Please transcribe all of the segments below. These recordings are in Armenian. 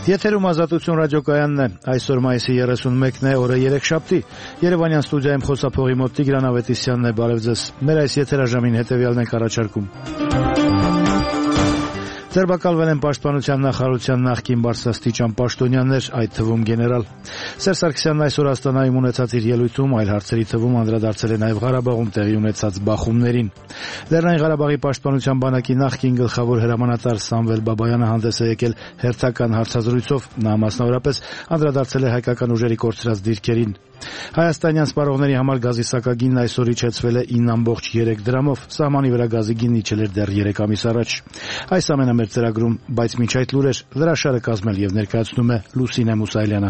Եթերում Ազատություն ռադիոկայանն է, այսօր մայիսի 31-ն է, օրը երեքշաբթի, Երևանյան ստուդիայում խոսափողի մոտ Տիգրան Ավետիսյանն է, բարև ձեզ, մեր այս եթերաժամին հետևյալն ենք առաջարկում. Ձերբակալվել են Պաշտպանության նախարարության նախկին բարձրաստիճան պաշտոնյաներ, այդ թվում գեներալ։ Սերժ Սարգսյանն այսօր Աստանայում ունեցած իր ելույթում այլ հարցերի թվում անդրադարձել է նաև Ղարաբաղում տեղի ունեցած բախումներին։ Լեռնային Ղարաբաղի Պաշտպանության բանակի նախկին գլխավոր հրամանատար Սամվել Բաբայանը հանդես է եկել հերթական հարցազրույցով, նա մասնավորապես անդրադարձել է հայկական ուժերի կորցրած դիրքերին։ Հայաստանյան սպառողների համար գազի սակագինն այսօր իջեցվել է 9.3 դրամով, սահմանի վրա գազի գինն իջել էր դեռ 3 ամիս առաջ։ Այս ամենը մեր ծրագրում, բայց մինչ այդ լուրեր, լրաշարը կազմել եւ ներկայացնում է Լուսինե Մուսայելյանը։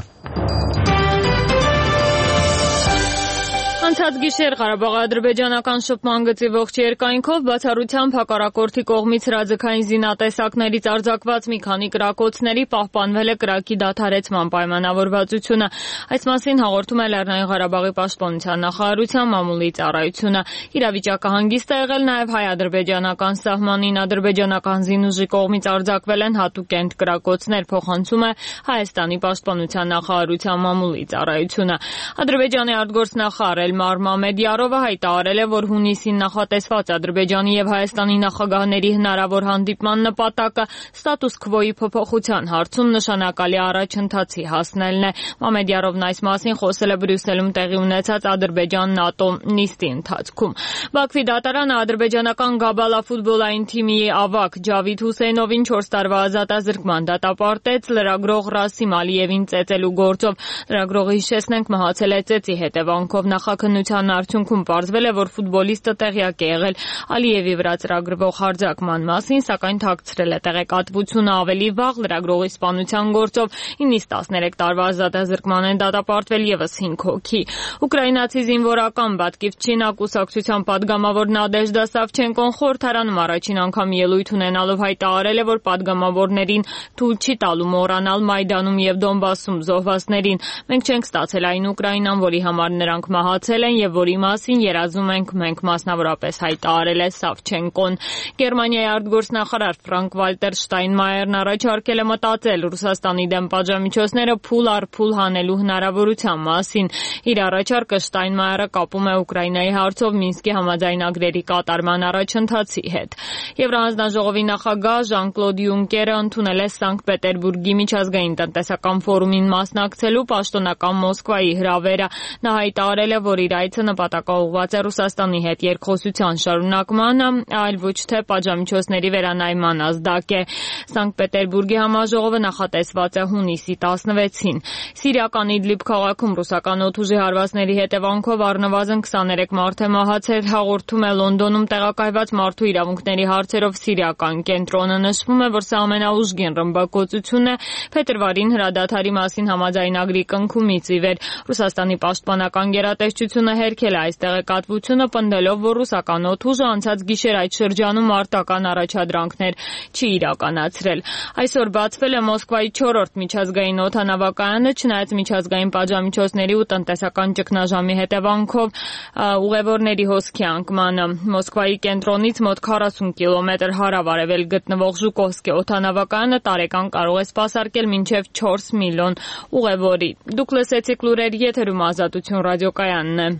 Անցած գիշեր Ղարաբաղ-ադրբեջանական շփման գծի ողջ երկայնքով բացառությամբ հակառակորդի կողմից հրաձգային զինատեսակներից արձակված մի քանի կրակոցների պահպանվել է կրակի դադարեցման պայմանավորվածությունը։ Այս մասին հաղորդում է Լեռնային Ղարաբաղի Պաշտպանության նախարարության մամուլի ծառայությունը։ Իրավիճակը հանգիստ է եղել նաև հայ-ադրբեջանական սահմանին, ադրբեջանական զինուժի կողմից արձակվել են հատուկենտ կրակոցներ, փոխանցում է Հայաստանի Պաշտպանության նախարարության մամուլի ծառայությունը։ Ադրբեջանի արտգործնախարար Էլմար Մամեդյարովը հայտարարել է, որ հունիսին նախատեսված Ադրբեջանի եւ Հայաստանի նախագահների հնարավոր հանդիպման նպատակը ստատուս քվոյի փոփոխության հարցում նշանակալի առաջընթացի հասնելն է։ Մամեդյարովն այս մասին խոսել է Բրյուսելում տեղի ունեցած Ադրբեջան-ՆԱՏՕ նիստի ընթացքում։ Բաքվի դատարանը ադրբեջանական Գաբալա ֆուտբոլային թիմի ավագ Ջավիդ Հուսեյնովին 4 տարվա ազատազրկման դատապարտեց լրագրող Ռասիմ Ալիևին ծեծելու գործով։ Լրագրողը, հիշեցնենք, մահացել է ծեծի հետևանքով։ Նախաքննության արդյունքում պարզվել է, որ ֆուտբոլիստը տեղյակ է եղել Ալիևի վրա ծրագրվող հարձակման մասին, սակայն թաքցրել է տեղեկատվությունը։ Ավելի վաղ լրագրողի սպանության գործով 9-13 տարվա ազատազրկման են դատապարտվել ևս 5 հոգի։ Ուկրաինացի զինվորական Բատկիվչինա կուսակցության падգամավոր Նադեժդա Սավչենկոն խորհրդարանում առաջին անգամ ելույթ ունենալով հայտարարել է, որ падգամավորներին թույլ չի տալու մոռանալ Մայդանում եւ Դոնբասում զոհվածներին։ Մենք չենք ստացել այն Ուկրաինան, որի համար նրանք մահացել են եւ որի մասին երազում ենք մենք, մասնավորապես հայտարարել է Սավչենկոն։ Գերմանիայի արտգործնախարար Ֆրանկ Վալտեր Շտայնմայերն առաջարկել է մտածել Ռուսաստանի դեմ պատժամիջոցները փուլ առ փուլ հանելու հնարավորության մասին։ Իր առաջարկը Շտայնմայերը կապում է Ուկրաինայի հարցով Մինսկի համաձայնագրերի կատարման առաջընթացի հետ։ Եվրահանձնաժողովի նախագահ Ժան-Կլոդ Յունկերը ընդունել է Սանկտ Պետերբուրգի միջազգային տնտեսական ֆորումին մասնակցելու պաշտոնական Մոսկվայի հրավերը։ Նա հայտարարել է, որ իր այցը նպատակաուղղված է Ռուսաստանի հետ երկխոսության շարունակմանը, այլ ոչ թե պատժամիջոցների վերանայման ազդակ է։ Սանկտ Պետերբուրգի համաժողովը նախատեսված է հունիսի 16-ին։ Սիրիական Իդլիբ քաղաքում ռուսական օդուժի հարվածների հետևանքով առնվազն 23 մարդ է մահացել, հաղորդում է Լոնդոնում տեղակայված մարդու իրավունքների հարցերով սիրիական կենտրոնը։ Նշվում է, որ սա ամենաուժգին ռմբակոծությունն է փետրվարին հրադադարի մասին համաձայնագրի կնքումից ի վեր։ Ռուսաստանի պաշտպանական գերատեսչությունը հերքել է այս տեղեկատվությունը, պնդելով, որ ռուսական օդուժը անցած գիշեր այդ շրջանում արտական առաջադրանքներ չի իրականացրել։ Այսօր բացվել է Մոսկվայի 4-րդ միջազգային օդանավակայանը, չնայած միջազգային պատժամիջոցների ու տնտեսական ճգնաժամի հետևանքով ուղևորների հոսքի անկմանը։ Մոսկվայի կենտրոնից մոտ 40 կիլոմետր հարավ-արևելք գտնվող Ժուկովսկի օդանավակայանը տարեկան կարող է սպասարկել մինչև 4 միլիոն ուղևորի։ Դուք լսեցիք լուրեր, եթերում Ազատություն ռադիոկայանն է։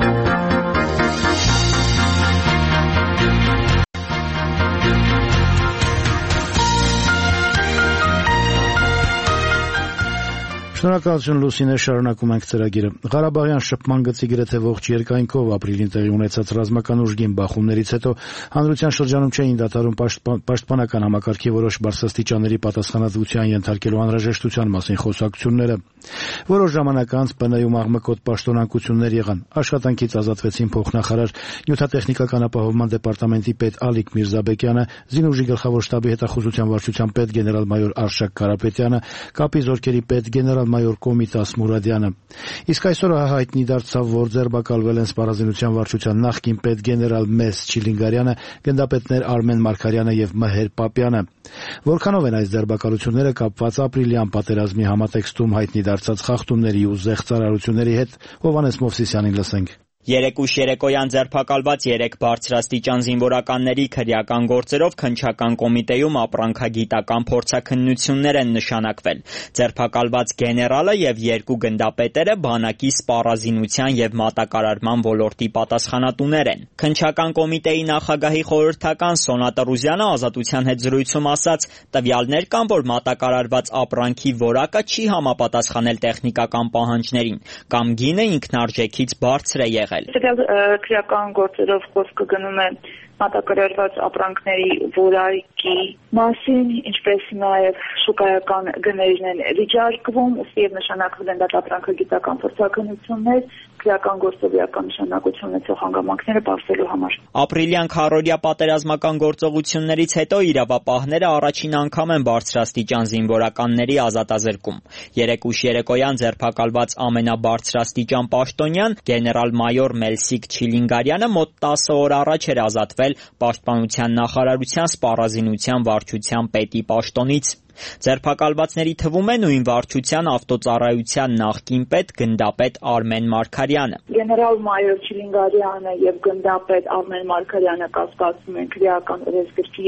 Շնորհակալություն Լուսինե, շարունակում ենք ծրագիրը։ Ղարաբաղյան շփման գծի գրեթե ողջ երկայնքով ապրիլին տեղի ունեցած ռազմական ուժգին բախումներից հետո հանրության շրջանում չէին դադարում պաշտպանական համակարգի որոշ բարձրաստիճանների պատասխանատվության ենթարկելու անհրաժեշտության մասին խոսակցությունները։ Որոշ ժամանակ անց ՊՆ-ում աղմկոտ պաշտոնանկություններ եղան։ Աշխատանքից ազատվեցին փոխնախարար նյութատեխնիկական ապահովման դեպարտամենտի պետ Ալիկ Միրզաբեկյանը, զինուժի գլխավոր շտաբի հետախուզության վարչության պետ գեներալ-մայոր Արշակ Կարապետյանը, կապի զորքերի պետ գեներալ-մայոր Կոմիտաս Մուրադյանը։ Իսկ այսօր հայտնի դարձավ, որ ձերբակալվել են սպառազինության վարչության նախկին պետ գեներալ Մեզ Չիլինգարյանը, գնդապետներ Արմեն Մարգարյանը եւ Մհեր Պապյանը։ Որքանով են այս ձերբակալությունները կապված ապրիլյան պատերազմի համատեքստում հայտնի դարձած խախտումների ու զեղծարարությունների հետ, Հովհաննես Մովսիսյանին լսենք։ Երեկուշ երեկոյան ձերբակալված 3 բարձրաստիճան զինվորականների քրեական գործերով քննչական կոմիտեում ապրանքագիտական փորձաքննություններ են նշանակվել։ Ձերբակալված գեներալը եւ 2 գնդապետերը բանակի սպառազինության եւ մատակարարման ոլորտի պատասխանատուներ են։ Քննչական կոմիտեի նախագահի խորհրդական Սոնա Տրուզյանը Ազատության հետ զրույցում ասաց, տվյալներ կան, որ մատակարարված ապրանքի որակը չի համապատասխանել տեխնիկական պահանջներին, կամ գինը ինքնարժեքից բարձր է եղել։ Քրեական գործերով խոսքը գնում է մատակարարված ապրանքների որակի մասին, ինչպես նաև շուկայական գներն են վիճարկվում, ըստ եւ նշանակվել են դատապրանքագիտական փորձաքննություններ, քրեական գործով իրական նշանակություն ունեցող հանգամանքները պարզելու համար։ Ապրիլյան քառօրյա պատերազմական գործողություններից հետո իրավապահները առաջին անգամ են բարձրաստիճան զինվորականների ազատազրկում։ Երեկուշ երեկոյան ձերբակալված ամենաբարձրաստիճան պաշտոնյան գեներալ-մայոր Մելսիկ Չիլինգարյանը մոտ 10 օր առաջ էր ազատվել Պաշտպանության նախարարության սպառազինության վարչության պետի պաշտոնից։ Ձերբակալվածների թվում է նույն վարչության ավտոծառայության նախկին պետ գնդապետ Արմեն Մարգարյանը։ Գեներալ-մայոր Չիլինգարյանը եւ գնդապետ Արմեն Մարգարյանը կասկածում են քրեական օրենսգրքի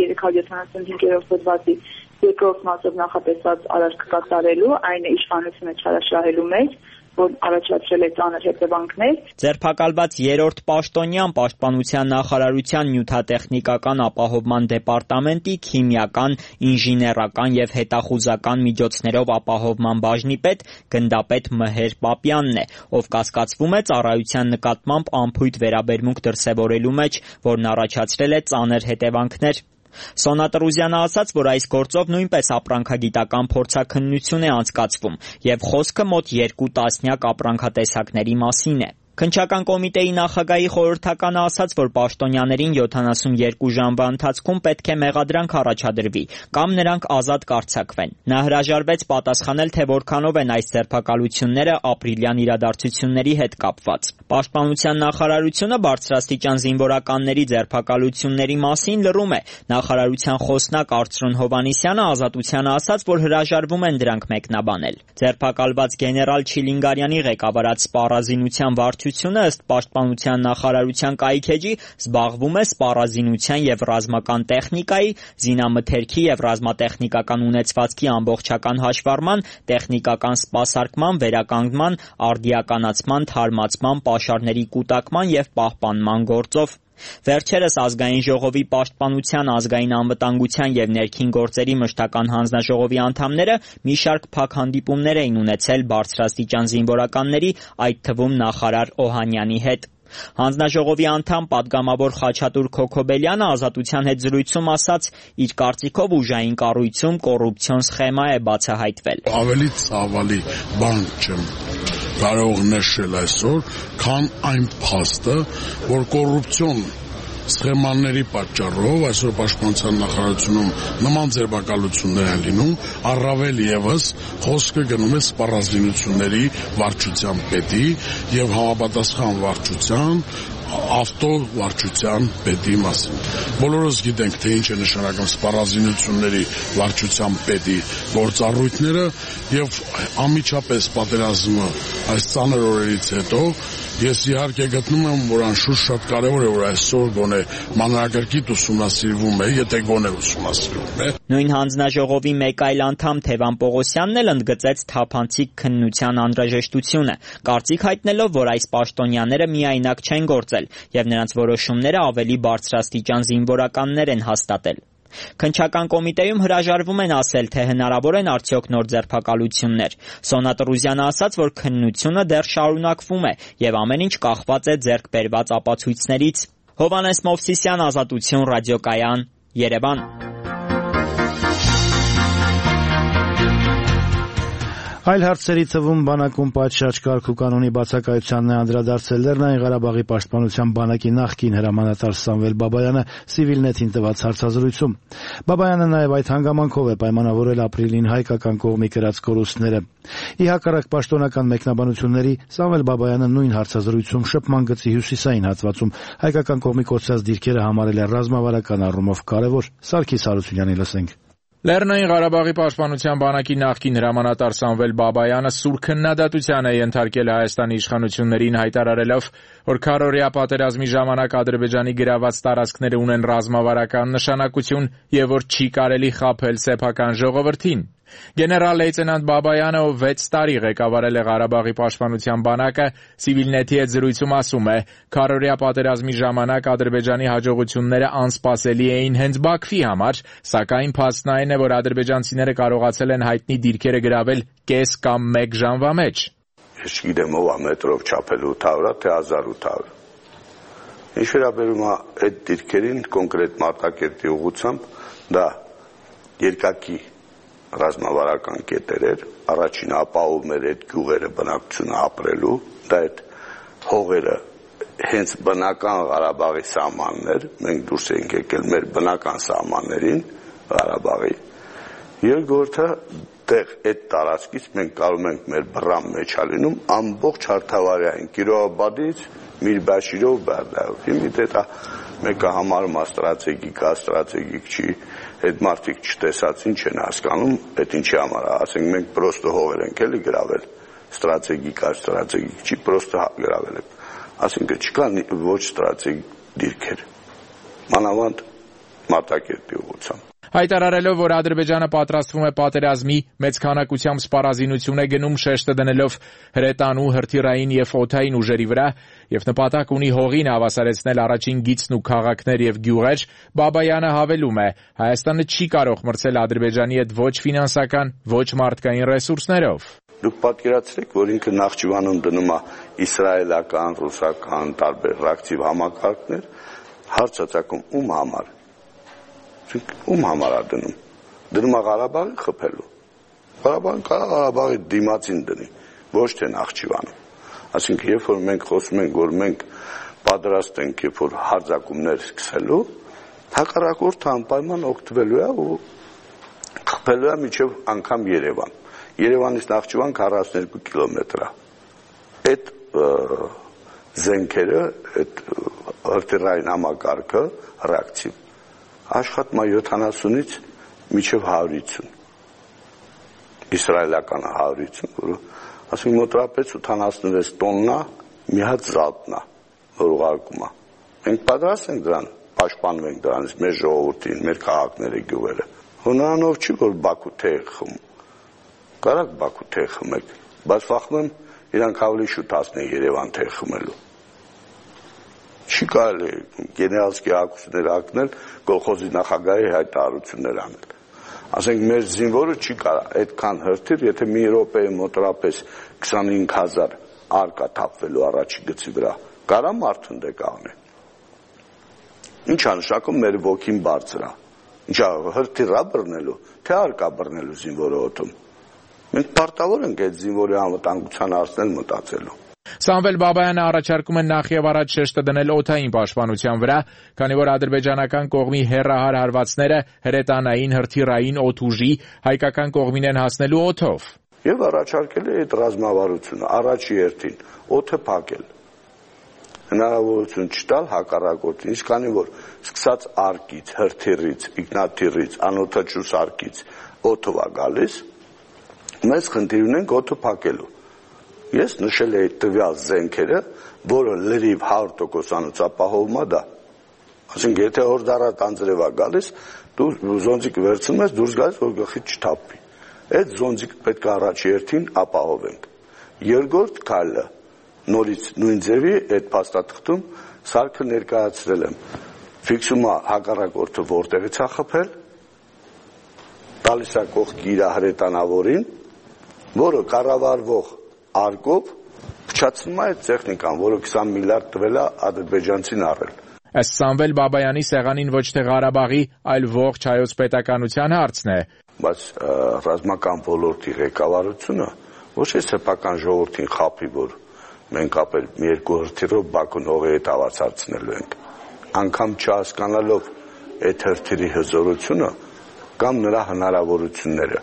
375-րդ հոդվածի երկրորդ մասով նախատեսված արարք կատարելու, այն իշխանությունը չարաշահելու մեջ, որ առաջացրել է ծանր հետևանքներ։ Ձերբակալված 3-րդ պաշտոնյան Պաշտպանության նախարարության նյութատեխնիկական ապահովման դեպարտամենտի քիմիական, ինժեներական եւ հետախուզական միջոցներով ապահովման բաժնի պետ գնդապետ Մհեր Պապյանն է, ով կասկածվում է ծառայության նկատմամբ անփույթ վերաբերմունք դրսևորելու մեջ, որն առաջացրել է ծանր հետևանքներ։ Սոնա Տրուզյանը ասաց, որ այս գործով նույնպես ապրանքագիտական փորձաքննություն է անցկացվում եւ խոսքը մոտ 2 տասնյակ ապրանքատեսակների մասին է։ Քննչական կոմիտեի նախագահի խորհրդականը ասաց, որ պաշտոնյաներին 72 ժամվա ընթացքում պետք է մեղադրանք առաջադրվի կամ նրանք ազատ կարձակվեն։ Նա հրաժարվեց պատասխանել, թե որքանով են այս ձերբակալությունները ապրիլյան իրադարձությունների հետ կապված։ Պաշտպանության նախարարությունը բարձրաստիճան զինվորականների ձերբակալությունների մասին լռում է։ Նախարարության խոսնակ Արծրուն Հովհաննիսյանը Ազատությանը ասաց, որ հրաժարվում են դրանք մեկնաբանել։ Ձերբակալված գեներալ Չիլինգարյանի ղեկավարած սպառազինության վարչությունը ըստ Պաշտպանության նախարարության կայքեջի զբաղվում է սպառազինության եւ ռազմական տեխնիկայի, զինամթերքի եւ ռազմատեխնիկական ունեցվածքի ամբողջական հաշվառման, տեխնիկական սպասարկման, վերականգնման, արդիականացման, թարմացման, պաշարների կուտակման եւ պահպանման գործով։ Վերջերս ազգային ժողովի պաշտպանության, ազգային անվտանգության եւ ներքին գործերի մշտական հանձնաժողովի անդամները մի շարք փակ հանդիպումներ էին ունեցել բարձրաստիճան զինվորականների, այդ թվում նախարար Օհանյանի հետ։ Հանձնաժողովի անդամ պատգամավոր Խաչատուր Քոքոբելյանը Ազատության հետ զրույցում ասաց, իր կարծիքով ուժային կառույցում կոռուպցիոն սխեմա է բացահայտվել։ Ավելի ցավալի բան չեմ կարող նշել այսօր, քան այն փաստը, որ կոռուպցիոն սխեմաների պատճառով այսօր Պաշտպանության նախարարությունում նման ձերբակալություններ են լինում, առավել եւս խոսքը գնում է սպառազինությունների վարչության պետի եւ համապատասխան վարչության ավտովարչության պետի մասին։ Բոլորս գիտենք, թե ինչ է նշանակում սպառազինությունների վարչության պետի գործառույթները եւ անմիջապես պատերազմը այս ծանր օրերից հետո ես իհարկե գտնում եմ, որ անշուշտ շատ կարևոր է, որ այսօր գոնե մանրակրկիտ ուսումնասիրվում է, եթե գոնե ուսումնասիրվում է։ Նույն հանձնաժողովի մեկ այլ անդամ Թևան Պողոսյանն էլ ընդգծեց թափանցիկ քննության անհրաժեշտությունը, կարծիք հայտնելով, որ այս պաշտոնյաները միայնակ չեն գործել եւ նրանց որոշումները ավելի բարձրաստիճան զինվորականներ են հաստատել։ Քննչական կոմիտեում հրաժարվում են ասել, թե հնարավոր են արդյոք նոր ձերբակալություններ։ Սոնա Տրուզյանը ասաց, որ քննությունը դեռ շարունակվում է եւ ամեն ինչ կախված է ձեռք բերված ապացույցներից։ Հովհաննես Մովսիսյան, Ազատություն, ռադիոկայան, Երևան։ Այլ հարցերի թվում բանակում պատշաճ կարգ ու կանոնի բացակայությանն է անդրադարձել Լեռնային Ղարաբաղի պաշտպանության բանակի նախկին հրամանատար Սամվել Բաբայանը Civilnet-ին տված հարցազրույցում։ Բաբայանը նաև այդ հանգամանքով է պայմանավորել ապրիլին հայկական կողմի կրած կորուստները։ Ի հակառակ պաշտոնական մեկնաբանությունների Սամվել Բաբայանը նույն հարցազրույցում շփման գծի հյուսիսային հատվածում հայկական կողմի կորցրած դիրքերը համարել է ռազմավարական առումով կարևոր։ Սարգիս Հարությունյանի լսենք։ Լեռնային Ղարաբաղի պաշտպանության բանակի նախկին հրամանատար Սամվել Բաբայանը սուր քննադատության է ենթարկել Հայաստանի իշխանություններին, հայտարարելով, որ քառօրյա պատերազմի ժամանակ Ադրբեջանի գրաված տարածքները ունեն ռազմավարական նշանակություն եւ որ չի կարելի խաբել սեփական ժողովրդին։ Գեներալ-լեյտենանտ Բաբայանը, ով 6 տարի ղեկավարել է Ղարաբաղի պաշտպանության բանակը, Civilnet-ի հետ զրույցում ասում է. քառօրյա պատերազմի ժամանակ Ադրբեջանի հաջողությունները անսպասելի էին հենց Բաքվի համար, սակայն փաստն այն է, որ ադրբեջանցիները կարողացել են հայտնի դիրքերը գրավել կես կամ 1 ժամվա մեջ։ Ես չգիտեմ ով է մետրով չափել 800-ը, թե 1800-ը։ Ինչ վերաբերում է այդ դիրքերին կոնկրետ Մարտակերտի ուղղությամբ, դա երկակի ռազմավարական կետեր էր, առաջին ապահովում էր այդ գյուղերը բնակչությունը ապրելու, դա այդ հողերը հենց բնական Ղարաբաղի սահմաններ, մենք դուրս ենք եկել մեր բնական սահմաններին Ղարաբաղի, երկրորդը տեղ այդ տարածքից մենք կարող ենք մեր բռան մեջ ալինում ամբողջ Հարթավարային Կիրովաբադից Միրբաշիրով Բարդայով, դա մեկը համարում է ստրատեգիկ չի, այդ մարդիկ չտեսած ինչ են հասկանում, այդ ինչի համար է, ասենք մենք պրոստը հողեր ենք էլի գրավել, ստրատեգիկ չի, պրոստը գրավել ենք, ասենք չկան ոչ ստրատեգիկ դիրքեր, մանավանդ Մարտակերտի ուղղությամբ։ Հայտարարելով, որ Ադրբեջանը պատրաստվում է պատերազմի, մեծ քանակությամբ սպառազինություն է գնում շեշտը դնելով հրետանու, հրթիռային եւ օդային ուժերի վրա եւ նպատակ ունի հողին հավասարեցնել առաջին գիծն ու քաղաքներ եւ գյուղեր, Բաբայանը հավելում է. Հայաստանը չի կարող մրցել Ադրբեջանի հետ ոչ ֆինանսական, ոչ մարդկային ռեսուրսներով։ Դուք պատկերացրեք, որ ինքը Նախճիվանում դնում է իսրայելական, ռուսական, տարբեր ռեակտիվ համակարգներ, հարցածակում ում համար ում համար է դնում է Ղարաբաղի խփելու, Ղարաբաղի դիմացին դնի, ոչ թե Նախճիվանում, ասենք երբ որ մենք խոսում ենք, որ մենք պատրաստ ենք, երբ որ հարձակումներ սկսելու, հակառակորդը անպայման օգտվելու է ու խփելու է մինչև անգամ Երևան, Երևանից Նախճիվան 42 կիլոմետր է, այդ զենքերը, այդ հրթիռային համակարգը ռեակտիվ աշխատում է 70-ից մինչև 150, իսրայելականը 150, որը ասենք մոտավորապես 86 տոննա մի հատ զալպն է, որ ուղարկում է։ Մենք պատրաստ ենք դրան, պաշտպանում ենք դրանից մեր ժողովրդին, մեր քաղաքները, գյուղերը։ Հոնրանով չի, որ Բաքու թեյ խմում, կարակ Բաքու թեյ խմեք, բայց վախում եմ իրանք ավելի շուտ հասնեն Երևան թեյ խմելու։ Չի կարելի գեներալսկի ակուսներ ակնել, կոլխոզի նախագահի հայտարարություններ անել։ Ասենք մեր զինվորը չի կարա այդքան հրթիռ, եթե մի րոպեի մոտավորապես 25,000 արկա թափվելու առաջի գծի վրա, կարա մարդուն դե կաղնի։ Ինչ է նշանակում մեր ոգին բարձր է։ Ինչա հրթիռ բռնելու, թե արկա բռնելու զինվորը օդում։ Մենք պարտավոր ենք այդ զինվորի անվտանգության հարցնել մտածելու։ Սամվել Բաբայանը առաջարկում է նախ եւ առաջ շեշտը դնել օդային պաշտպանության վրա, քանի որ ադրբեջանական կողմի հեռահար հարվածները հրետանային, հրթիռային, օդուժի հայկական կողմին են հասնելու օդով։ Եվ առաջարկել է այդ ռազմավարությունը առաջի հերթին օդը փակել։ Հնարավորություն չտալ հակառակորդին, իսկ քանի որ սկսած արկից, հրթիռից, ինքնաթիռից, անօդաչու սարքից օդով է գալիս, մեծ խնդիր ունենք օդը փակելու։ Ես նշել եմ տվյալ զենքերը, որը լրիվ 100% ապահովում է դա։ Ասենք եթե հորդառատ անձրև է գալիս, դու զոնտիկը վերցնում ես, դուրս գալիս, որ գլխից չթափվի։ Այդ զոնտիկը պետք է առաջի հերթին ապահովենք։ Երկրորդ քայլը նորից նույն ձևի այդ փաստաթղթում սարքը ներկայացրել եմ։ Ֆիքսում է հակառակորդը որտեղից է խփել, տալիս է կողքի իր հրետանավորին, որը կառավարվող արկով փչացնում է այդ տեխնիկան, որը 20 միլիարդ տվել է ադրբեջանցին առել։ Ըստ Սամվել Բաբայանի սեղանին ոչ թե Ղարաբաղի, այլ ողջ հայոց պետականության հարցն է։ Բայց ռազմական ոլորտի ղեկավարությունը ոչ թե սեփական ժողովրդին խափի, որ մենք ապել մի երկու հրթիռով Բաքուն հողի հետ հավասարցնելու ենք։ Անգամ չհասկանալով այդ հրթիռի հզորությունը կամ նրա հնարավորությունները։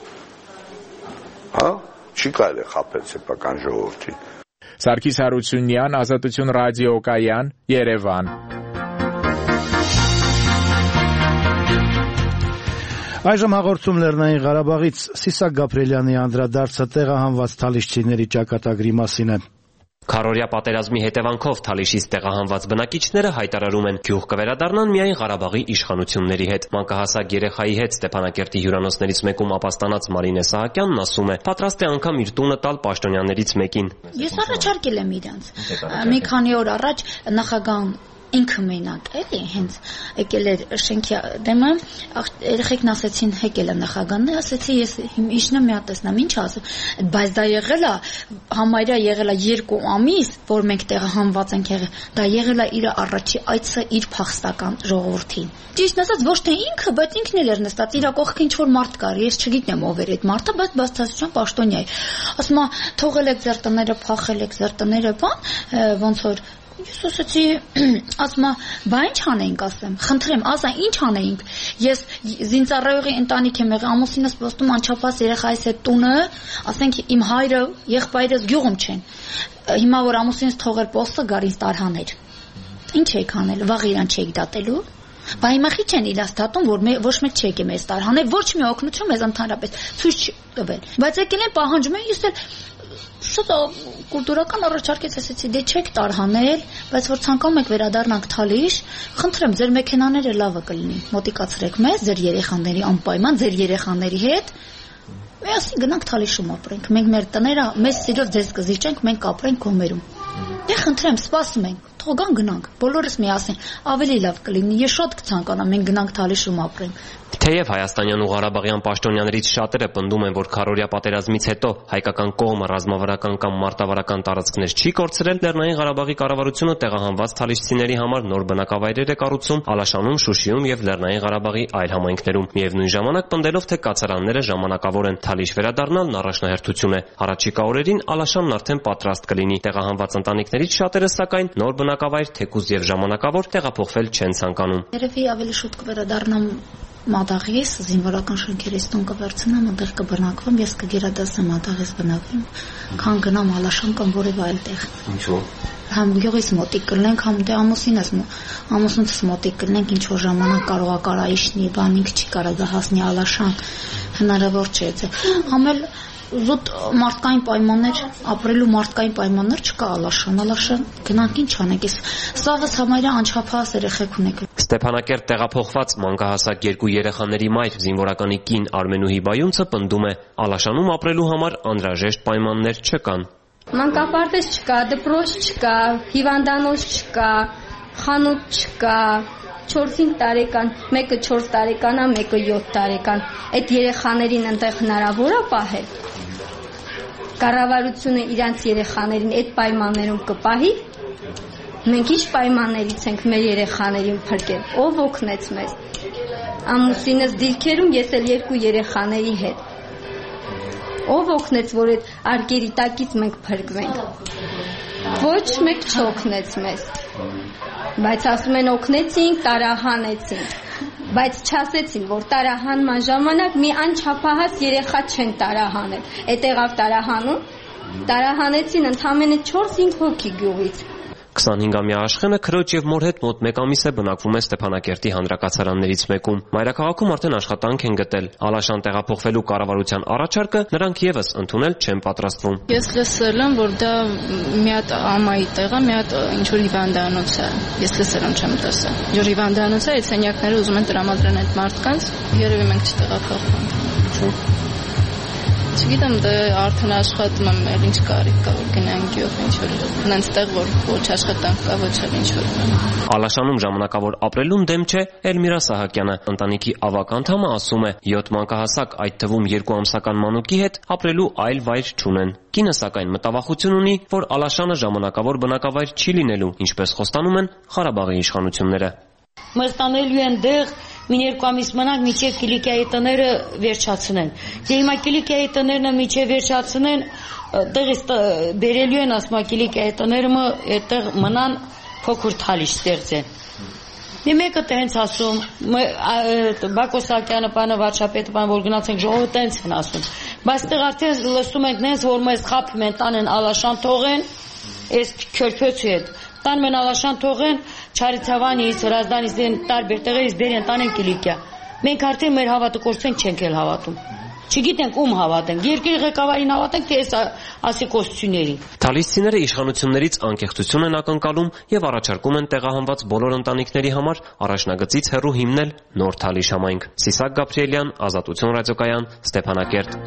Հա, չի կարելի խաբել սեփական ժողովրդին։ Սարգիս Հարությունյան, Ազատություն ռադիոկայան, Երևան։ Այժմ հաղորդում Լեռնային Ղարաբաղից Սիսակ Գաբրելյանի անդրադարձը տեղահանված թալիշցիների ճակատագրի մասին է։ Քարորյա պատերազմի հետևանքով Թալիշից տեղահանված բնակիչները հայտարարում են գյուղ կվերադառնան միայն Ղարաբաղի իշխանությունների հետ։ Մանկահասակ երեխայի հետ Ստեփանակերտի հյուրանոցներից մեկում ապաստանած Մարինե Սահակյանն ասում է, պատրաստ է անգամ իր տունը տալ պաշտոնյաներից մեկին։ Ես առաջարկել եմ իրանց։ Մի քանի օր առաջ նախագահն ինքը մենակ էլի հենց եկել էր շենքի դեմը, երեխեքն ասեցին եկել է նախագահն, ասեցի ես իշնեմ մի հատ տեսնեմ, ինչ ասեմ, բայց դա եղել է համարյա եղել է 2 ամիս, որ մենք տեղահանված ենք եղել, դա եղել է իր առաջի այցը իր փախստական ժողովրդին։ Ճիշտ ասած ոչ թե ինքը, բայց ինքն էլ էր նստած, իր կողքը ինչ որ մարդ կար, ես չգիտեմ ով էր այդ մարդը, բայց բացասության պաշտոնյա է։ Ասում է թողել եք ձեր տները, փախել եք ձեր տները, բան, ոնց որ Ես ասացի, ասում է, բա ինչ անեինք ասեմ, խնդրեմ, ասա ինչ անեինք, ես զինծառայողի ընտանիք եմ եղել, ամուսինս ոստում անչափահաս երեխայիս հետ տունը, ասենք իմ հայրը, եղբայրս գյուղում չեն, հիմա որ ամուսինս թողեր պոստը գար ինձ տարհաներ, ինչ եք անել, վաղ իրան չեք դատելու, բա հիմա խի չեն իրաց դատում, որ ոչ մեկ չեք է մեզ տարհանել, ոչ մի օգնություն մեզ ընդհանրապես ցույց չտվել, բայց եկել են պահանջում են, ես էլ Շատ կուլտուրական առաջարկեց, ասեցի, դե չեք տարհանել, բայց որ ցանկանում եք վերադառնանք Թալիշ, խնդրեմ, ձեր մեքենաները լավը կլինի, մոտիկացրեք մեզ, ձեր երեխաների անպայման, ձեր երեխաների հետ, միասին գնանք Թալիշում ապրենք, մենք մեր տները, մեզ սիրով ձեզ կզիջենք, մենք կապրենք գոմերում։ Դե խնդրեմ, սպասում ենք, թողան գնանք, բոլորս միասին, ավելի լավ կլինի, ես շատ կցանկանամ, մենք գնանք Թալիշում ապրենք։ Թեև հայաստանյան ու ղարաբաղյան պաշտոնյաներից շատերը պնդում են, որ քարորյա պատերազմից հետո հայկական կողմը ռազմավարական կամ մարտավարական տարածքներ չի կորցրել, Լեռնային Ղարաբաղի կառավարությունը տեղահանված թալիշցիների համար նոր բնակավայրեր է կառուցում Ալաշանում, Շուշիում եւ Լեռնային Ղարաբաղի այլ համայնքներում։ Միևնույն ժամանակ պնդելով, թե կացարանները ժամանակավոր են, Թալիշ վերադառնալն առաջնահերթություն է։ Առաջիկա օրերին Ալաշանն արդեն պատրաստ կլինի։ Տեղահանված ընտանիքներից շատերը սակայն նոր բնակավայր թեկուզ եւ ժամանակավոր տեղափոխվել չեն ցանկանում։ Երևի ավելի շուտ կվերադառնամ Մադաղից զինվորական շենքերից տուն կվերցնեմ, այնտեղ կբնակվեմ, ես կգերադասեմ Մադաղից բնակվեմ, քան գնամ Ալաշան կամ որևէ այլ տեղ։ Ինչու՞։ Համ գյուղից մոտիկ կլինենք, համ դե ամուսինս մոտիկ կլինենք, ինչ որ ժամանակ կարող է կարայիշնի, բան ինքը չի կարող դա հասնի Ալաշան, հնարավոր չէ դա։ Համել զուտ մարդկային պայմաններ, ապրելու մարդկային պայմաններ չկա Ալաշան, գնանք ինչ անենք, սաղս համարյա անչափահաս երեխեք ունեք։ Ստեփանակերտ տեղափոխված մանկահասակ 2 երեխաների մայր զինվորականի կին Արմենուհի Բայունցը պնդում է, Ալաշանում ապրելու համար անհրաժեշտ պայմաններ չկան։ Մանկապարտեզ չկա, դպրոց չկա, հիվանդանոց չկա, խանութ չկա, 4-5 տարեկան, մեկը 4 տարեկան է, մեկը 7 տարեկան։ Այդ երեխաներին այնտեղ հնարավոր է պահել։ Կառավարությունը իրանց երեխաներին այդ պայմաններում կպահի։ Մենք ինչ պայմաններից ենք մեր երեխաներին փրկել։ Ով օգնեց մեզ։ Ամուսինս դիրքերում, ես էլ 2 երեխաների հետ։ Ով օգնեց, որ այդ արգերի տակից մենք փրկվենք։ Ոչ մեկ չօգնեց մեզ։ Բայց ասում են օգնեցին, տարահանեցին։ Բայց չասեցին, որ տարահանման ժամանակ մի անչափահաս երեխա չեն տարահանել։ Այդ եղավ տարահանում, տարահանեցին ընդամենը 4-5 հոգի գյուղից։ 25-ամյա Աշխենը քրոջ եւ մոր հետ մոտ 1 ամիս է բնակվում է Ստեփանակերտի հանրակացարաններից մեկում։ Մայրաքաղաքում արդեն աշխատանք են գտել։ Ալաշան տեղափոխվելու կառավարության առաջարկը նրանք եւս ընդունել չեն պատրաստվում։ Ես լսել եմ, որ դա մի հատ ամայի տեղ է, մի հատ ինչ որ հիվանդանոց է։ Ես լսել եմ, չեմ տեսել։ Որ հիվանդանոց է, այդ սենյակները ուզում են տրամադրեն այդ մարդկանց, երևի մենք չտեղափոխվենք։ Չգիտեմ, դե արդեն աշխատում եմ, էլ ինչ կարիք կա, որ գնանք գյուղ, ինչ որ հենց տեղ, որ ոչ աշխատանք կա, ոչ էլ ինչ որ։ Ալաշանում ժամանակավոր ապրելուն դեմ չէ Էլմիրա Սահակյանը։ Ընտանիքի ավագ անդամը ասում է, 7 մանկահասակ, այդ թվում 2 ամսական մանուկի հետ ապրելու այլ վայր չունեն։ Կինը սակայն մտավախություն ունի, որ Ալաշանը ժամանակավոր բնակավայր չի լինելու, ինչպես խոստանում են Ղարաբաղի իշխանությունները։ Մեզ տանելու են դեղ մին 2 ամիս մնանք միջև Կիլիկիայի տները վերջացնեն։ Դե հիմա Կիլիկիայի տներն միջև վերջացնեն, տեղից բերելու են ասма Կիլիկիայի տները այդտեղ մնան փոքր Թալիշ ստեղծեն։ Մի մեկը տենց ասում, Բակո Սահակյանը, պանը վարչապետը, պան որ գնացենք ժողովը տենց են ասում։ Բայց տեղ արդեն լսում ենք նենց, որ մեզ խափում են տանեն Ալաշան թողեն, այս քյորփյոցի հետ։ Տանում են Ալաշան թողեն, Չարիցավանից, Հրազդանից, տարբեր տեղերից բերեն տանեն Կիլիկիա։ Մենք արդեն մեր հավատը կորցրենք, չենք էլ հավատում։ Չգիտենք ում հավատենք, երկրի ղեկավարին հավատենք, թե այս ասի կոստյումներին։ Թալիսցիները իշխանություններից անկեղծություն են ակնկալում եւ առաջարկում են տեղահանված բոլոր ընտանիքների համար առաջնագծից հեռու հիմնել նոր Թալիշ համայնք։ Սիսակ Գաբրիելյան, Ազատություն ռադիոկայան, Ստեփանակերտ։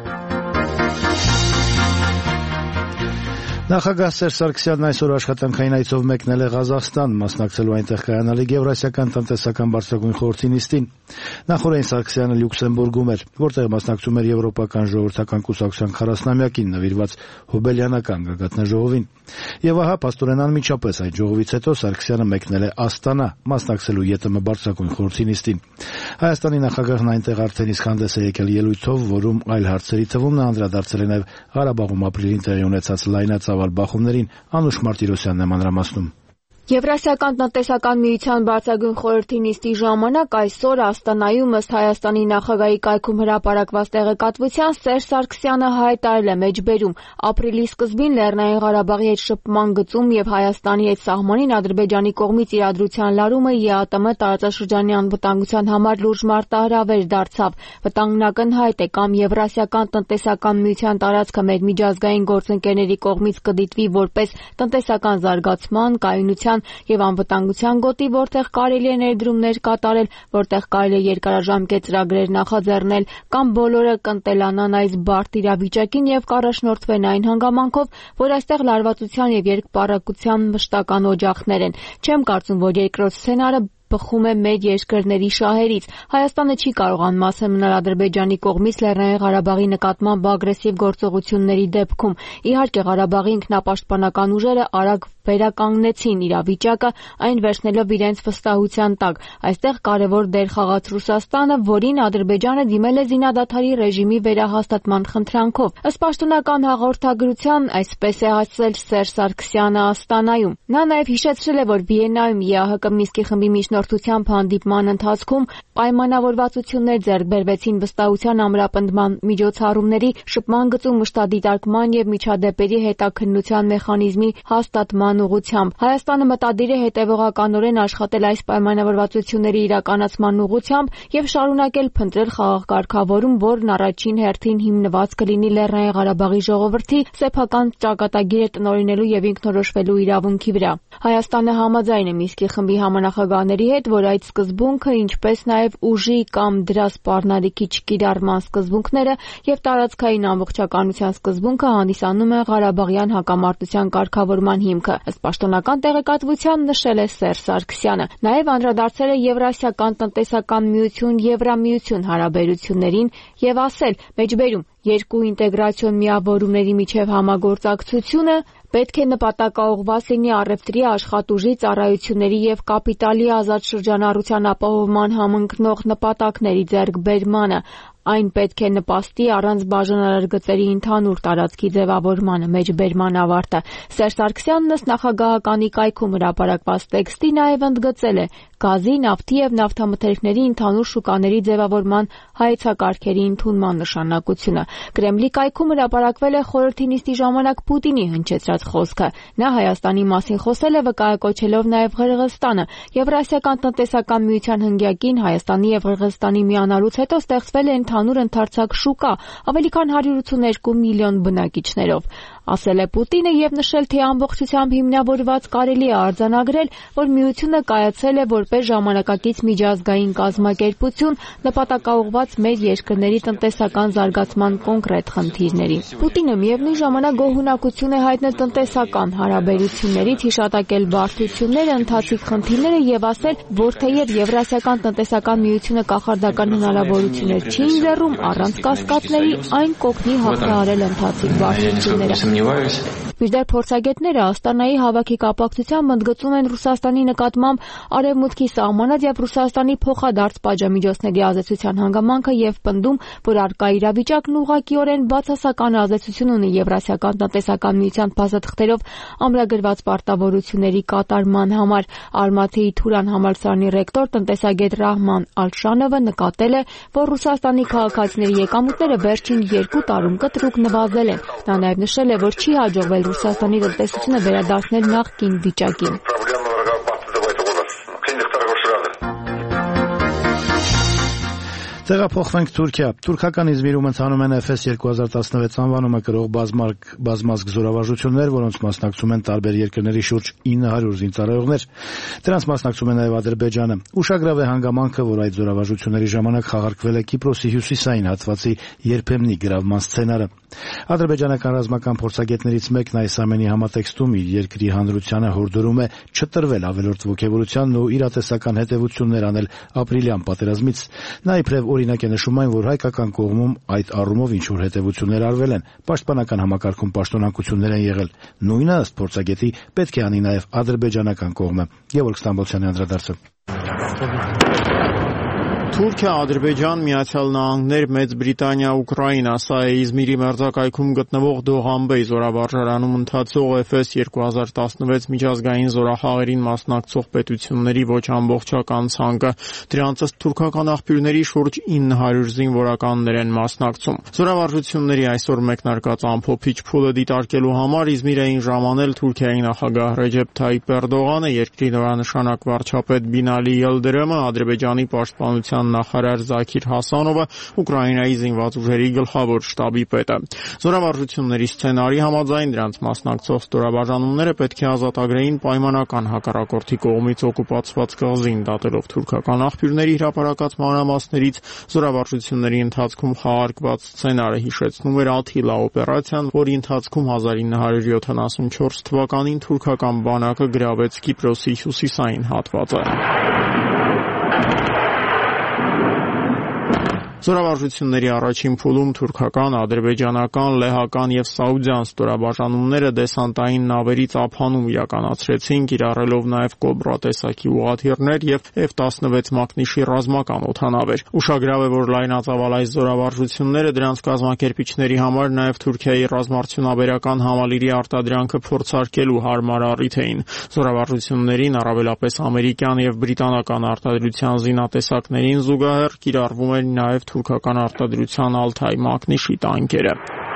Նախագահ Սերժ Սարգսյանն այսօր աշխատանքային այցով մեկնել է Ղազախստան, մասնակցելու այնտեղ կայանալիք Եվրասիական տնտեսական բարձրագույն խորհրդի նիստին։ Նախորդին Սարգսյանը Լյուքսեմբուրգում էր, որտեղ մասնակցում էր Եվրոպական ժողովրդական կուսակցության 40-ամյակին նվիրված Հոբելյանական գագաթնաժողովին։ Եվ ահա փաստորեն անմիջապես այդ ժողովից հետո Սարգսյանը մեկնել է Աստանա, մասնակցելու ԵՏՄ բարձրագույն խորհրդի նիստին։ Հայաստանի նախագահն այնտեղ արդեն իսկ հանդես է եկել ելույթով, որում այլ հարցերի թվում նա անդրադարձել է նաև Ղարաբաղում ապրիլին տեղի ունեցած լայնածավալ բախումներին։ Անուշ Մարտիրոսյանն է մանրամասնում։ Եվրասիական տնտեսական միության բարձրագույն խորհրդի նիստի ժամանակ այսօր Աստանայում ըստ Հայաստանի նախագահի կայքում հրապարակված տեղեկատվության Սերժ Սարգսյանը հայտարարել է մեջբերում ապրիլի սկզբին Լեռնային Ղարաբաղի հետ շփման գծում եւ Հայաստանի հետ սահմանին Ադրբեջանի կողմից իրադրության լարումը ԵԱՏՄ տարածաշրջանի անվտանգության համար լուրջ մարտահրավեր դարձավ։ Վտանգն ակնհայտ է, կամ Եվրասիական տնտեսական միության տարածքը մեր միջազգային գործընկերների կողմից կդիտվի որպես տնտեսական զարգացման, կայունության եւ անվտանգության գոտի, որտեղ կարելի է ներդրումներ կատարել, որտեղ կարելի է երկարաժամկետ ծրագրեր նախաձեռնել, կամ բոլորը կընտելանան այս բարդ իրավիճակին եւ կառաջնորդվեն այն հանգամանքով, որ այստեղ լարվածության եւ երկպառակտության մշտական օջախներ են։ Չեմ կարծում, որ երկրորդ սցենարը բխում է մեր երկրների շահերից։ Հայաստանը չի կարող անմասն մնալ Ադրբեջանի կողմից Լեռնային Ղարաբաղի նկատմամբ ագրեսիվ գործողությունների դեպքում։ Իհարկե, Ղարաբաղի ինքնապաշտպանական ուժերը արագ վերականգնեցին իրավիճակը, այն վերցնելով իրենց վստահության տակ։ Այստեղ կարևոր դեր խաղաց Ռուսաստանը, որին Ադրբեջանը դիմել է զինադադարի ռեժիմի վերահաստատման խնդրանքով։ Ըստ պաշտոնական հաղորդագրության, այսպես է ասել Սերժ Սարգսյանը Աստանայում։ Նա նաև հիշեցրել է, որ Վիեննայում ԵԱՀԿ Մինսկի խմբի միջնորդությամբ հանդիպման ընթացքում պայմանավորվածություններ ձեռք բերվեցին վստահության ամրապնդման միջոցառումների, շփման գծում մշտադիտարկման եւ միջադեպերի հետաքննության մեխանիզմի հաստատման ուղղությամբ։ Հայաստանը մտադիր է հետևողականորեն աշխատել այս պայմանավորվածությունների իրականացման ուղղությամբ եւ շարունակել փնտրել խաղաղ կարգավորում, որն առաջին հերթին հիմնված կլինի Լեռնային Ղարաբաղի ժողովրդի սեփական ճակատագիրը տնօրինելու եւ ինքնորոշվելու իրավունքի վրա։ Հայաստանը համաձայն է Մինսկի խմբի համանախագահների հետ, որ այդ սկզբունքը, ինչպես նաև ուժի կամ դրա սպառնալիքի չկիրառման սկզբունքները եւ տարածքային ամբողջականության սկզբունքը հանդիսանում են Ղարաբաղյան հակամարտության կարգավորման հիմքը։ Ըստ պաշտոնական տեղեկատվության նշել է Սերժ Սարգսյանը։ Նաև անդրադարձել է Եվրասիական տնտեսական միություն Եվրամիություն հարաբերություններին եւ ասել. մեջբերում երկու ինտեգրացիոն միավորումների միջև համագործակցությունը պետք է նպատակաուղղված լինի առևտրի, աշխատուժի, ծառայությունների եւ կապիտալի ազատ շրջանառության ապահովման համընկնող նպատակների ձեռքբերմանը։ Այն պետք է նպաստի առանց բաժանարար գծերի ընդհանուր տարածքի ձևավորմանը, մեջբերման ավարտը։ Սերժ Սարգսյանն ըստ նախագահականի կայքում հրապարակված տեքստի նաև ընդգծել է գազի, նավթի եւ նավթամթերքների ընդհանուր շուկաների ձևավորման հայեցակարգերի ընդունման նշանակությունը։ Կրեմլի կայքում հրապարակվել է խորհրդի նիստի ժամանակ Պուտինի հնչեցրած խոսքը։ Նա Հայաստանի մասին խոսել է վկայակոչելով նաև Ղրղըզստանը։ Եվրասիական տնտեսական միության հնգյակին Հայաստանի եւ Ղրղըզստանի միանալուց հետո ստեղծվել է ընդհանուր ընդարձակ շուկա ավելի քան 182 միլիոն բնակիչներով, ասել է Պուտինը եւ նշել, թե ամբողջությամբ հիմնավորված կարելի է արձանագրել, որ միությունը կայացել է որպես ժամանակակից միջազգային կազմակերպություն, նպատակաուղղված մեր երկրների տնտեսական զարգացման կոնկրետ խնդիրներին։ Պուտինը միևնույն ժամանակ գոհունակություն է հայտնել տնտեսական հարաբերություններից, հիշատակել բարդությունները, ընթացիկ խնդիրները եւ ասել, որ թեև Եվրասիական տնտեսական միությունը կախարդական հնարավորություններ չի ընձեռում առանց կասկածների, այն կօգնի հաղթահարել ընթացիկ բարդությունները։ Մինչդեռ փորձագետները Աստանայի հավաքի կապակցությամբ ընդգծում են Ռուսաստանի նկատմամբ Արևմուտքի սահմանած եւ Ռուսաստանի փոխադարձ պատժամիջոցների ազդեցության հանգամանքը եւ պնդում, որ առկա իրավիճակն ուղղակիորեն բացասական ազդեցություն ունի Եվրասիական տնտեսական միության փաստաթղթերով ամրագրված պարտավորությունների կատարման համար։ Արմաթեի Թուրան համալսարանի ռեկտոր տնտեսագետ Ռահման Ալշանովը նկատել է, որ Ռուսաստանի քաղաքացիների եկամուտները վերջին 2 տարում կտրուկ նվազել են։ Նա նաեւ նշել է, որ չի հաջողվել Ռուսաստանի տնտեսությունը վերադարձնել նախկին վիճակին։ Տեղափոխվենք Թուրքիա։ Թուրքական Իզմիրում ընթանում են Էֆես 2016 անվանումը կրող բազմազգ զորավարժություններ, որոնց մասնակցում են տարբեր երկրների շուրջ 900 զինծառայողներ։ Դրանց մասնակցում է նաև Ադրբեջանը։ Ուշագրավ է հանգամանքը, որ այդ զորավարժությունների ժամանակ խաղարկվել է Կիպրոսի հյուսիսային հատվածի երբեմնի գրավման սցենարը։ Ադրբեջանական ռազմական փորձագետներից մեկն այս ամենի համատեքստում իր երկրի հանրությանը հորդորում է չտրվել ավելորդ ոգևորությանն ու իրատեսական հետևություններ անել ապրիլյան պատերազմից։ Նա իբրև օրինակ է նշում այն, որ հայկական կողմում այդ առումով ինչ-որ հետևություններ արվել են, պաշտպանական համակարգում պաշտոնակություններ են եղել։ Նույնը ըստ փորձագետի պետք է անի նաև ադրբեջանական կողմը։ Գևորգ Ստամբոլցյանի անդրադարձը։ Թուրքիա, Ադրբեջան, Միացյալ Նահանգներ, Մեծ Բրիտանիա, Ուկրաինա, սա է Իզմիրի մերձակայքում գտնվող Դողանբեյ զորավարժարանում ընթացող Էֆես 2016 միջազգային զորախաղերին մասնակցող պետությունների ոչ ամբողջական ցանկը։ Դրանց ըստ թուրքական աղբյուրների շուրջ 900 զինվորականներ են մասնակցում։ Զորավարժությունների այսօր մեկնարկած ամփոփիչ փուլը դիտարկելու համար Իզմիր էին ժամանել Թուրքիայի նախագահ Ռեջեփ Թայիփ Էրդողանը, երկրի նորանշանակ վարչապետ Բինալի Ելդրեմը, Ադրբեջանի պաշտպանության նախարար Զաքիր Հասանովը, Ուկրաինայի զինված ուժերի գլխավոր շտաբի պետը։ Զորավարժությունների սցենարի համաձայն դրանց մասնակցող ստորաբաժանումները պետք է ազատագրեին պայմանական հակառակորդի կողմից օկուպացված կղզին, դատելով թուրքական աղբյուրների հրապարակած մանրամասներից զորավարժությունների ընթացքում խաղարկված սցենարը հիշեցնում էր Աթիլա օպերացիան, որի ընթացքում 1974 թվականին թուրքական բանակը գրավեց Կիպրոսի հյուսիսային հատվածը։ Զորավարժությունների առաջին փուլում թուրքական, ադրբեջանական, լեհական եւ սաուդյան ստորաբաժանումները դեսանտային նավերից ափանում իրականացրեցին, կիրառելով նաեւ Կոբրա տեսակի ուղղաթիռներ եւ F-16 մակնիշի ռազմական օդանավեր։ Ուշագրավ է, որ լայնածավալ այս զորավարժությունները դրանց կազմակերպիչների համար նաեւ Թուրքիայի ռազմարդյունաբերական համալիրի արտադրանքը փորձարկելու հարմար առիթ էին։ Զորավարժություններին առավելապես ամերիկյան եւ բրիտանական արտադրության զինատեսակներին զուգահեռ կիրառվում էր նաեւ թուրքական արտադրության Ալթայ մակնիշի տանկերը։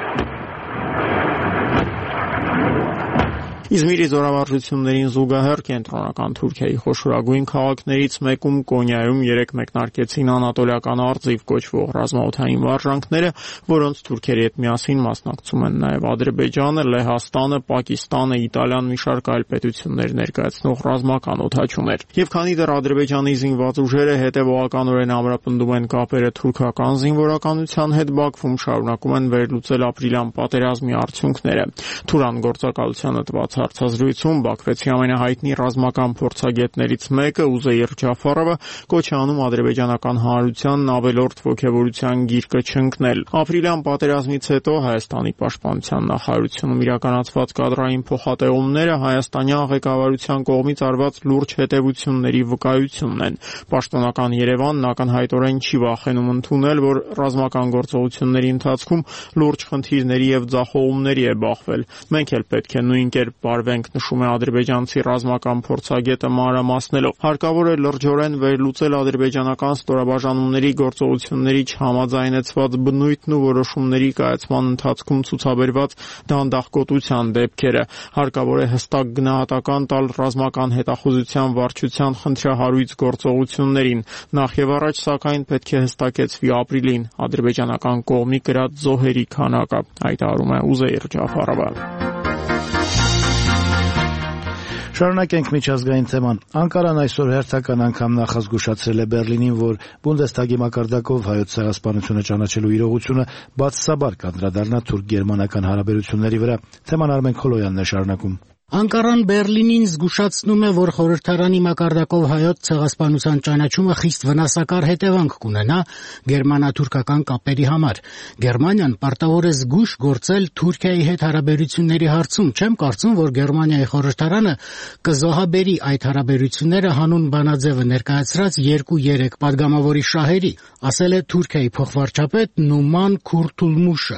Իզմիրի զորավարժություններին զուգահեռ կենտրոնական Թուրքիայի խոշորագույն քաղաքներից մեկում Կոնյայում 3 մեկնարկեցին անատոլիական արծիվ կոչվող ռազմաօդային վարժանքները, որոնց թուրքերի հետ միասին մասնակցում են նաև Ադրբեջանը, Լեհաստանը, Պակիստանը, Իտալիան, մի շարք այլ պետություններ ներկայացնող ռազմական օդաչուներ։ Եվ քանի դեռ Ադրբեջանի զինված ուժերը հետևողականորեն ամրապնդում են կապերը թուրքական զինվորականության հետ, Բաքվում շարունակում են վերլուծել ապրիլյան պատերազմի արդյունքները։ Թուրան գործակալությանը տված հարցազրույցում Բաքվեցի ամենահայտնի ռազմական փորձագետներից մեկը Ուզեյր Ջաֆարովը կոչ է անում ադրբեջանական հանրությանն ավելորդ ոգևորության գիրկը չընկնել։ Ապրիլյան պատերազմից հետո Հայաստանի պաշտպանության նախարարությունում իրականացված կադրային փոխատեղումները հայաստանյան ղեկավարության կողմից արված լուրջ հետևությունների վկայությունն են։ Պաշտոնական Երևանն ակնհայտորեն չի վախենում ընդունել, որ ռազմական գործողությունների ընթացքում լուրջ խնդիրների եւ ձախողումների է բախվել։ Մենք էլ պետք է նույն կերպ բարվենք, նշում է ադրբեջանցի ռազմական փորձագետը մանրամասնելով։ Հարկավոր է լրջորեն վերլուծել ադրբեջանական ստորաբաժանումների գործողությունների չհամաձայնեցված բնույթն ու որոշումների կայացման ընթացքում ցուցաբերված դանդաղկոտության դեպքերը։ Հարկավոր է հստակ գնահատական տալ ռազմական հետախուզության վարչության խնդրահարույց գործողություններին։ Նախ եւ առաջ, սակայն, պետք է հստակեցվի ապրիլին ադրբեջանական կողմի կրած զոհերի քանակը, հայտարարում է Ուզեյր Ջաֆարովը։ Շարունակենք միջազգային թեման։ Անկարան այսօր հերթական անգամ նախազգուշացրել է Բերլինին, որ Բունդեսթագի մակարդակով հայոց ցեղասպանությունը ճանաչելու իրողությունը բացասաբար կանդրադառնա թուրք-գերմանական հարաբերությունների վրա։ Թեման Արմեն Քոլոյանն է շարունակում։ Անկարան Բերլինին զգուշացնում է, որ խորհրդարանի մակարդակով հայոց ցեղասպանության ճանաչումը խիստ վնասակար հետևանք կունենա գերմանա-թուրքական կապերի համար։ Գերմանիան պարտավոր է զգույշ գործել Թուրքիայի հետ հարաբերությունների հարցում։ Չեմ կարծում, որ Գերմանիայի խորհրդարանը կզոհաբերի այդ հարաբերությունները հանուն բանաձևը ներկայացրած 2-3 падգամավորի շահերի, ասել է Թուրքիայի փոխվարչապետ Նուման Քուրթուլմուշը։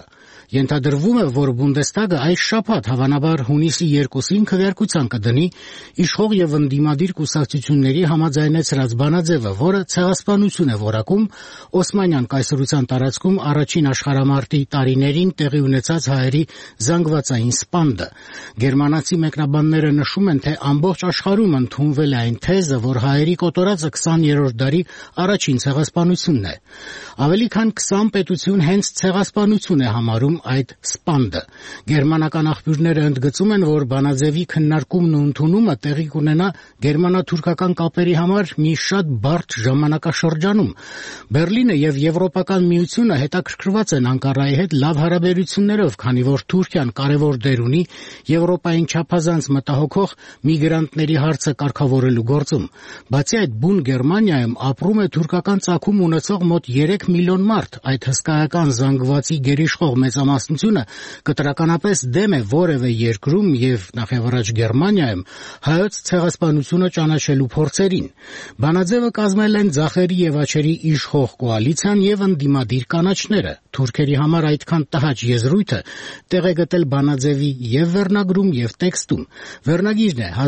Ենթադրվում է, որ Բունդեստագը այս շաբաթ հավանաբար հունիսի 2-ին քվեարկության կդնի իշխող եւ ընդդիմադիր կուսակցությունների համաձայնեցրած բանաձևը, որը ցեղասպանություն է որակում Օսմանյան կայսրության տարածքում առաջին աշխարհամարտի տարիներին տեղի ունեցած հայերի զանգվածային սպանդը։ Գերմանացի մեկնաբանները նշում են, թե ամբողջ աշխարհում ընդունվել է այն թեզը, որ հայերի կոտորածը 20-րդ դարի առաջին ցեղասպանությունն է։ Ավելի քան 20 պետություն հենց ցեղասպանություն է համարում այդ սպանդը։ Գերմանական աղբյուրները ընդգծում են, որ բանաձևի քննարկումն ու ընդունումը տեղի կունենա գերմանա-թուրքական կապերի համար մի շատ բարդ ժամանակաշրջանում։ Բերլինը եւ Եվրոպական միությունը հետաքրքրված են Անկարայի հետ լավ հարաբերություններով, քանի որ Թուրքիան կարևոր դեր ունի Եվրոպային չափազանց մտահոգող միգրանտների հարցը կարգավորելու գործում։ Բացի այդ, բուն Գերմանիայում ապրում է թուրքական ծագում ունեցող մոտ 3 միլիոն մարդ։ Այդ հսկայական զանգվածի գերիշխող մեծամասնությունը կտրականապես դեմ է որևէ երկրում եւ նախևառաջ Գերմանիայում հայոց ցեղասպանությունը ճանաչելու փորձերին։ Բանաձևը կազմել են ձախերի եւ աչերի իշխող կոալիցիան եւ ընդդիմադիր կանաչները։ Թուրքերի համար այդքան տհաճ եզրույթը տեղ է գտել բանաձևի եւ վերնագրում եւ տեքստում։ Վերնագիրն է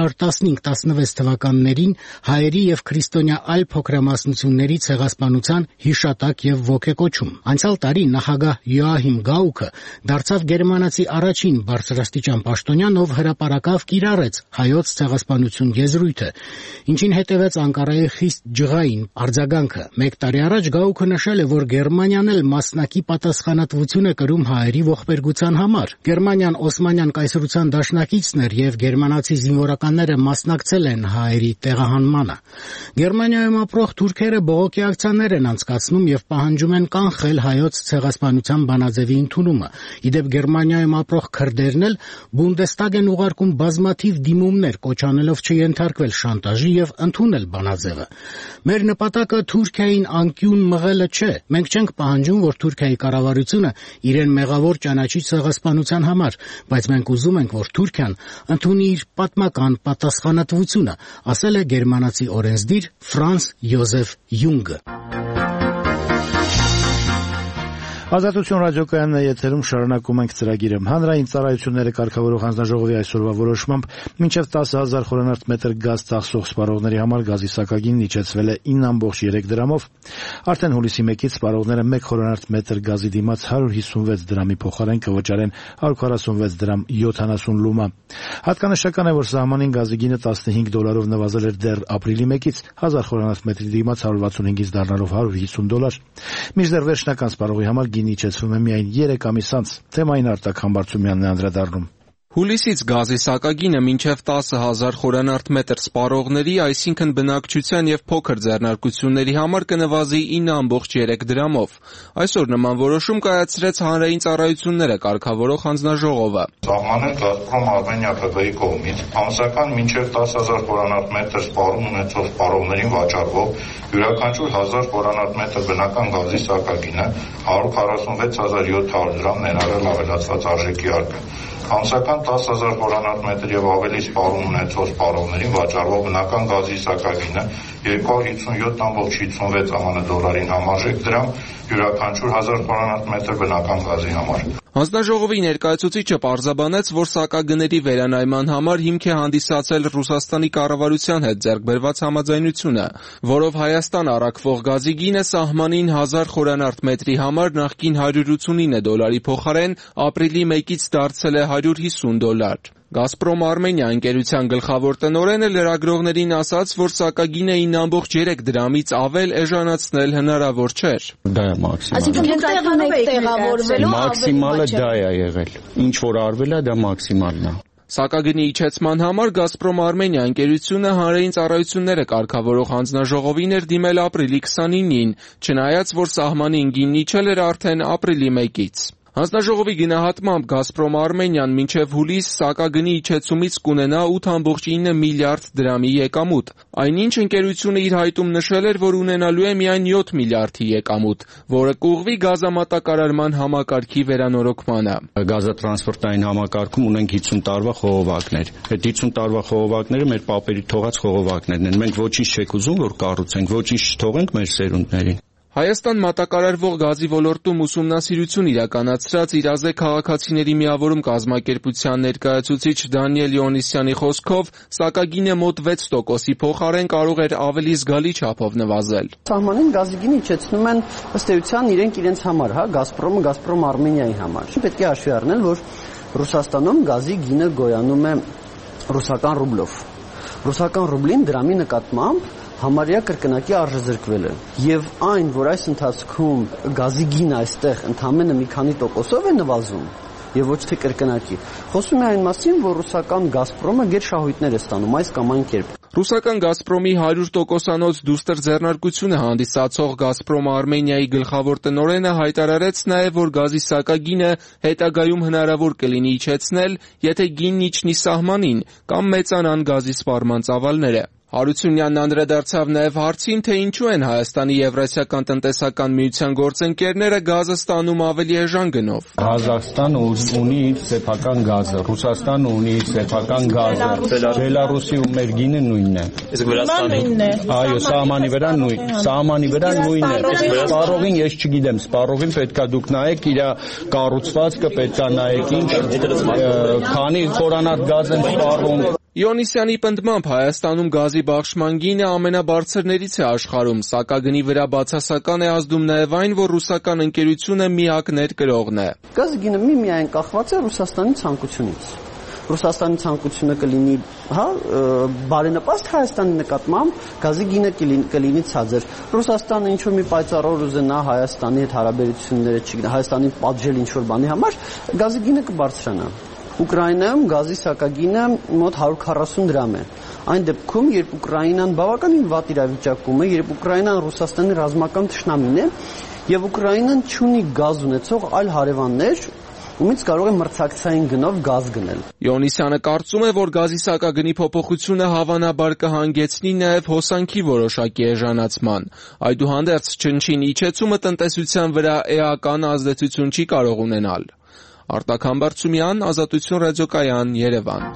1915-16 թվականներին հայերի եւ քրիստոնյա այլ փոքրամասնությունների ցեղասպանության հիշատակ եւ ոգեկոչում։ Անցյալ տարի նախագահ Յոահիմ Գաուքը դարձավ գերմանացի առաջին բարձրաստիճան պաշտոնյան, ով հրապարակավ կիրառեց հայոց ցեղասպանություն եզրույթը, ինչին հետևեց Անկարայի խիստ ջղային արձագանքը։ Մեկ տարի առաջ Գաուքը նշել է, որ Գերմանիան էլ մասնակի պատասխանատվություն է կրում հայերի ողբերգության համար։ Գերմանիան Օսմանյան կայսրության դաշնակիցն էր եւ գերմանացի զինվորականները մասնակցել են հայերի տեղահանմանը։ Գերմանիայում ապրող թուրքերը բողոքի ակցիաներ են անցկացնում եւ պահանջում են կանխել հայոց ցեղասպանության բանաձևի ընդունումը։ Իդեպ Գերմանիայում ապրող քրդերն էլ Բունդեստագ են ուղարկում բազմաթիվ դիմումներ, կոչանելով չենթարկվել շանտաժի եւ ընդունել բանաձևը։ Մեր նպատակը Թուրքիային անկյուն մղելը չէ։ Մենք չենք պահանջում, որ Թուրքիայի կառավարությունը իրեն մեղավոր ճանաչի ցեղասպանության համար, բայց մենք ուզում ենք, որ Թուրքիան ընդունի իր պատմական պատասխանատվությունը, ասել է գերմանացի օրենսդիր Ֆրանց Յոզեֆ Յունգը։ Ազատություն ռադիոկայանն է եթերում, շարունակում ենք ծրագիրը։ Հանրային ծառայությունները կարգավորող հանձնաժողովի այսօրվա որոշմամբ մինչև 10,000 խորանարդ մետր գազ ծախսող սպառողների համար գազի սակագինն իջեցվել է 9.3 դրամով։ Արդեն հուլիսի 1-ից սպառողները 1 խորանարդ մետր գազի դիմաց 156 դրամի փոխարեն կվճարեն 146 դրամ 70 լումա։ Հատկանշական է, որ սահմանին գազի գինը $15 նվազել էր դեռ ապրիլի 1-ից 1000 խորանարդ մետրի դիմաց 165-ից դառնալով $150։ Մինչդեռ վերջնական սպառողի համար գինի իջեցվում է միայն 3 ամիս անց։ Թեմային Արտակ Համբարձումյանն է անդրադառնում։ Հուլիսից գազի սակագինը մինչև 10,000 խորանարդ մետր սպառողների, այսինքն բնակչության եւ փոքր ձեռնարկությունների համար կնվազի 9.3 դրամով։ Այսօր նման որոշում կայացրեց Հանրային ծառայությունները կարգավորող հանձնաժողովը։ Սահմանել Գազպրոմ Արմենիա ՀԲ-ի կողմից ամսական մինչև 10,000 խորանարդ մետր սպառում ունեցող սպառողներին վաճառվող յուրաքանչյուր 1000 խորանարդ մետր բնական գազի սակագինը 146,700 դրամ ներառել ավելացված արժեքի արկը։ Ամսական 10,000 խորանարդ մետր եւ ավելի սպառում ունեցող սպառողներին վաճառվող բնական գազի սակագինը 257.56 ԱՄՆ-դոլարին համարժեք դրամ յուրաքանչյուր 1000 խորանարդ մետր բնական գազի համար։ Հանձնաժողովի ներկայացուցիչը պարզաբանեց, որ սակագների վերանայման համար հիմք է հանդիսացել Ռուսաստանի կառավարության հետ ձեռք բերված համաձայնությունը, որով Հայաստան առաքվող գազի գինը սահմանին 1000 խորանարդ մետրի համար նախկին $189 փոխարեն ապրիլի 1-ից դարձել է $150։ Գազպրոմ Արմենիա ընկերության գլխավոր տնօրենը լրագրողներին ասաց, որ սակագինը 9.3 դրամից ավել էժանացնել հնարավոր չէր։ Դա է մաքսիմալը։ Այսինքն տեղանով եք տեղավորվելու մաքսիմալը դա է եղել։ Ինչ որ արվել է, դա մաքսիմալն է։ Սակագնի իջեցման համար Գազպրոմ Արմենիա ընկերությունը Հանրային ծառայությունները կարգավորող հանձնաժողովին էր դիմել ապրիլի 29-ին, չնայած որ սահմանին գինն իջել էր արդեն ապրիլի 1-ից։ Հանձնաժողովի գնահատմամբ Գազպրոմ Արմենիան մինչև հուլիս սակագնի իջեցումից կունենա 8.9 միլիարդ դրամի եկամուտ։ Այնինչ ընկերությունը իր հայտում նշել էր, որ ունենալու է միայն 7 միլիարդի եկամուտ, որը կուղղվի գազամատակարարման համակարգի վերանորոգմանը։ Գազատրանսպորտային համակարգում ունենք 50 տարվա խողովակներ։ Այդ 50 տարվա խողովակները մեր պապերի թողած խողովակներն են։ Մենք ոչինչ չենք ուզում, որ կառուցենք, ոչինչ չթողենք մեր սերունդներին։ Հայաստան մատակարարվող գազի ոլորտում ուսումնասիրություն իրականացրած «Իրազե քաղաքացիների միավորում» կազմակերպության ներկայացուցիչ Դանիել Իոնիսյանի խոսքով սակագինը մոտ 6%-ի փոխարեն կարող էր ավելի զգալի չափով նվազել։ Սահմանին գազի գինը իջեցնում են ըստ էության իրենց համար, Գազպրոմը, Գազպրոմ Արմենիայի համար։ Պետք է հաշվի առնել, որ Ռուսաստանում գազի գինը գոյանում է ռուսական ռուբլով։ Ռուսական ռուբլին դրամի նկատմամբ համարյա կրկնակի արժեզրկվել է։ Եվ այն, որ այս ընթացքում գազի գինը այստեղ ընդամենը մի քանի տոկոսով է նվազում, եւ ոչ թե կրկնակի, խոսում է այն մասին, որ ռուսական Գազպրոմը գերշահույթներ է ստանում այս կամ այն կերպ։ Ռուսական Գազպրոմի 100%-անոց դուստր ձեռնարկությունը հանդիսացող Գազպրոմ Արմենիայի գլխավոր տնօրենը հայտարարեց նաև, որ գազի սակագինը հետագայում հնարավոր կլինի իջեցնել, եթե գինն իջնի սահմանին կամ մեծանան գազի սպառման ծավալները։ Հարությունյանն անդրադարձավ նաև հարցին, թե ինչու են Հայաստանի Եվրասիական տնտեսական միության գործընկերները գազը ստանում ավելի էժան գնով։ Ղազախստանը ունի իր սեփական գազը, Ռուսաստանը ունի իր սեփական գազը, Բելարուսի ու մեր գինը նույնն է։ Իսկ Վրաստանի։ Այո, սահմանի վրա նույնն է։ Սպառողին ես չգիտեմ, սպառողին պետքա դուք նայեք իր կառուցվածքը, պետքա նայեք ինչ, քանի խորանարդ գազ են սպառում։ Իոնիսյանի պնդմամբ Հայաստանում գազի բաշխման գինը ամենաբարձրներից է աշխարհում, սակագնի վրա բացասական է ազդում նաև այն, որ ռուսական ընկերությունը միակ ներկրողն է։ Գազի գինը միայն կախված է Ռուսաստանի ցանկությունից։ Ռուսաստանի ցանկությունը կլինի, բարենպաստ Հայաստանի նկատմամբ գազի գինը կլինի ցածր։ Ռուսաստանը ինչ որ մի պայծառ ուզենա Հայաստանի հետ հարաբերությունները, չգիտեմ, Հայաստանին պատժել ինչ որ բանի համար, գազի գինը կբարձրանա։ Ուկրաինայում գազի սակագինը մոտ 140 դրամ է։ Այն դեպքում, երբ Ուկրաինան բավականին վատ իրավիճակում է, երբ Ուկրաինան Ռուսաստանի ռազմական թշնամին է, եւ Ուկրաինան չունի գազ ունեցող այլ հարևաններ, ումից կարող է մրցակցային գնով գազ գնել։ Իոնիսյանը կարծում է, որ գազի սակագնի փոփոխությունը հավանաբար կհանգեցնի նաև հոսանքի որոշակի էժանացման։ Այդուհանդերձ չնչին իջեցումը տնտեսության վրա էական ազդեցություն չի կարող ունենալ։ Արտակ Համբարձումյան, Ազատություն ռադիոկայան, Երևան։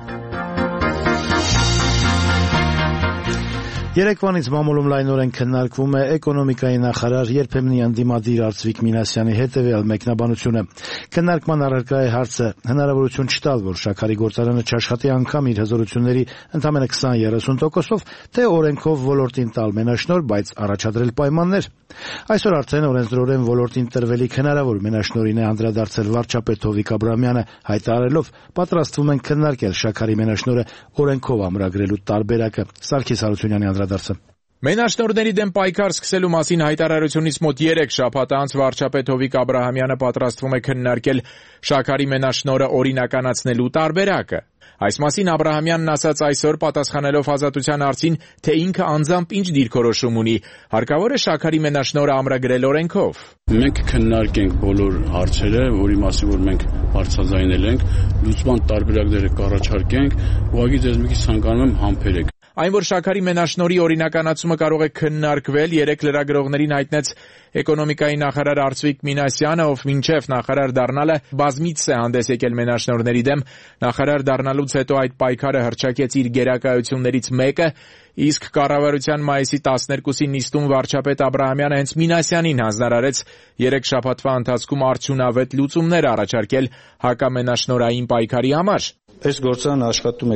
Երեկվանից մամուլում լայնորեն քննարկվում է էկոնոմիկայի նախարար երբեմնի ընդդիմադիր Արծվիկ Մինասյանի հետևյալ մեկնաբանությունը։ Քննարկման առարկա է հարցը հնարավորություն չտալ, որ շաքարի գործարանը չաշխատի անգամ իր հզորությունների ընդամենը 20-30%-ով, թե օրենքով ոլորտին տալ մենաշնորհ, բայց առաջադրել պայմաններ։ Այսօր արդեն օրենսդրորեն ոլորտին տրվելիք հնարավոր մենաշնորհին է անդրադարձել վարչապետ Հովիկ Աբրահամյանը, հայտարարելով պատրաստվում են քննարկել շաքարի մենաշնորհը օրենքով ամրագրելու տարբերակը։ Սարգիս Հարությունյանի անդրադարձը։ Մենաշնորհների դեմ պայքար սկսելու մասին հայտարարությունից մոտ 3 շաբաթ անց վարչապետ Հովիկ Աբրահամյանը պատրաստվում է քննարկել շաքարի մենաշնորհը օրինականացնելու տարբերակը։ Այս մասին Աբրահամյանն ասաց այսօր պատասխանելով Ազատության հարցին, թե ինքը անձամբ ինչ դիրքորոշում ունի, հարկավոր է շաքարի մենաշնորհը ամրագրել օրենքով։ Մենք քննարկենք բոլոր հարցերը, որի մասին որ մենք բարձրաձայնել ենք, լուծման տարբերակները կառաջարկենք, ուղղակի ձեզ մի քիչ ցանկանում եմ համբերեք։ Այն, որ շաքարի մենաշնորհի օրինականացումը կարող է քննարկվել, 3 լրագրողներին հայտնեց էկոնոմիկայի նախարար Արծվիկ Մինասյանը, ով մինչև նախարար դառնալը բազմիցս է հանդես եկել մենաշնորհների դեմ։ Նախարար դառնալուց հետո այդ պայքարը հռչակեց իր գերակայություններից մեկը, իսկ կառավարության մայիսի 12-ի նիստում վարչապետ Աբրահամյանը հենց Մինասյանին հանձնարարեց 3 շաբաթվա ընթացքում արդյունավետ լուծումներ առաջարկել հակամենաշնորհային պայքարի համար։ Այս գործարանը աշխատում է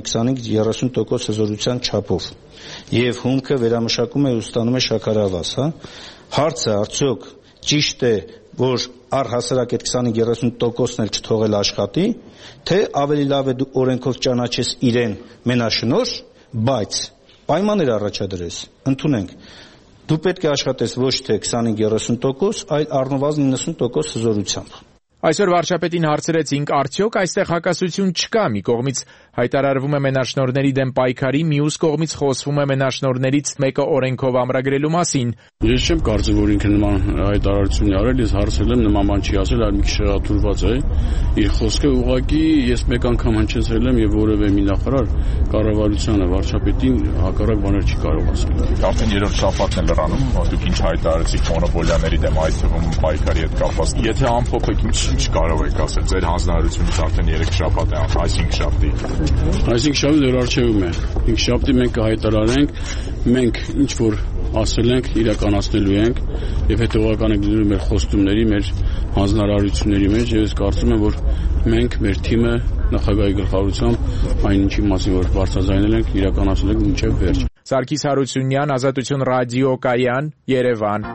25-30% հզորության չափով եւ հումքը վերամշակում է ու ստանում է շաքարավազ, Հարցը արդյոք ճիշտ է, որ առհասարակ այդ 25-30%-ն էլ չթողել աշխատի, թե ավելի լավ է դու օրենքով ճանաչես իրեն մենաշնորհ, բայց պայմաններ առաջադրես, ընդունենք, դու պետք է աշխատես ոչ թե 25-30%, այլ առնվազն 90% հզորությամբ։ Այսօր վարչապետին հարցրեցինք, արդյոք այստեղ հակասություն չկա, մի կողմից հայտարարվում է մենաշնորհների դեմ պայքարի, մյուս կողմից խոսվում է մենաշնորհներից մեկը օրենքով ամրագրելու մասին։ Ես չեմ կարծում, որ ինքը նման հայտարարություն է արել, ես հարցել եմ, նման բան չի ասել, այլ մի քիչ շեղաթուրված է իր խոսքը, ուղղակի ես մեկ անգամ հնչեցրել եմ եւ որևէ մի նախարար կառավարությանը, վարչապետին հակառակ բաներ չի կարող ասել։ Արդեն երրորդ շաբաթն է լրանում, դուք ինչ հայտարարեցիք մոնոպոլիաների դեմ, այդ թվում պայքարի հետ կապված։ Եթե ամփոփեք ինչ կարող եք ասել, ձեր հանձնարարությունից արդեն 3 շաբաթ է, այսինքն շաբթի։ Այսինքն շաբթի դեռ առջևում է։ 5 շաբթի մենք կհայտարարենք, մենք ինչ որ ասել ենք, իրականացնելու ենք եւ հետեւական ենք դնում մեր խոստումների, մեր հանձնարարությունների մեջ եւ ես կարծում եմ, որ մենք մեր թիմը նախագահի գլխավորությամբ այն ինչի մասին որ բարձրաձայնել ենք, իրականացնել ենք մինչեւ վերջ։ Սարգիս Հարությունյան, Ազատություն ռադիոկայան, Երևան։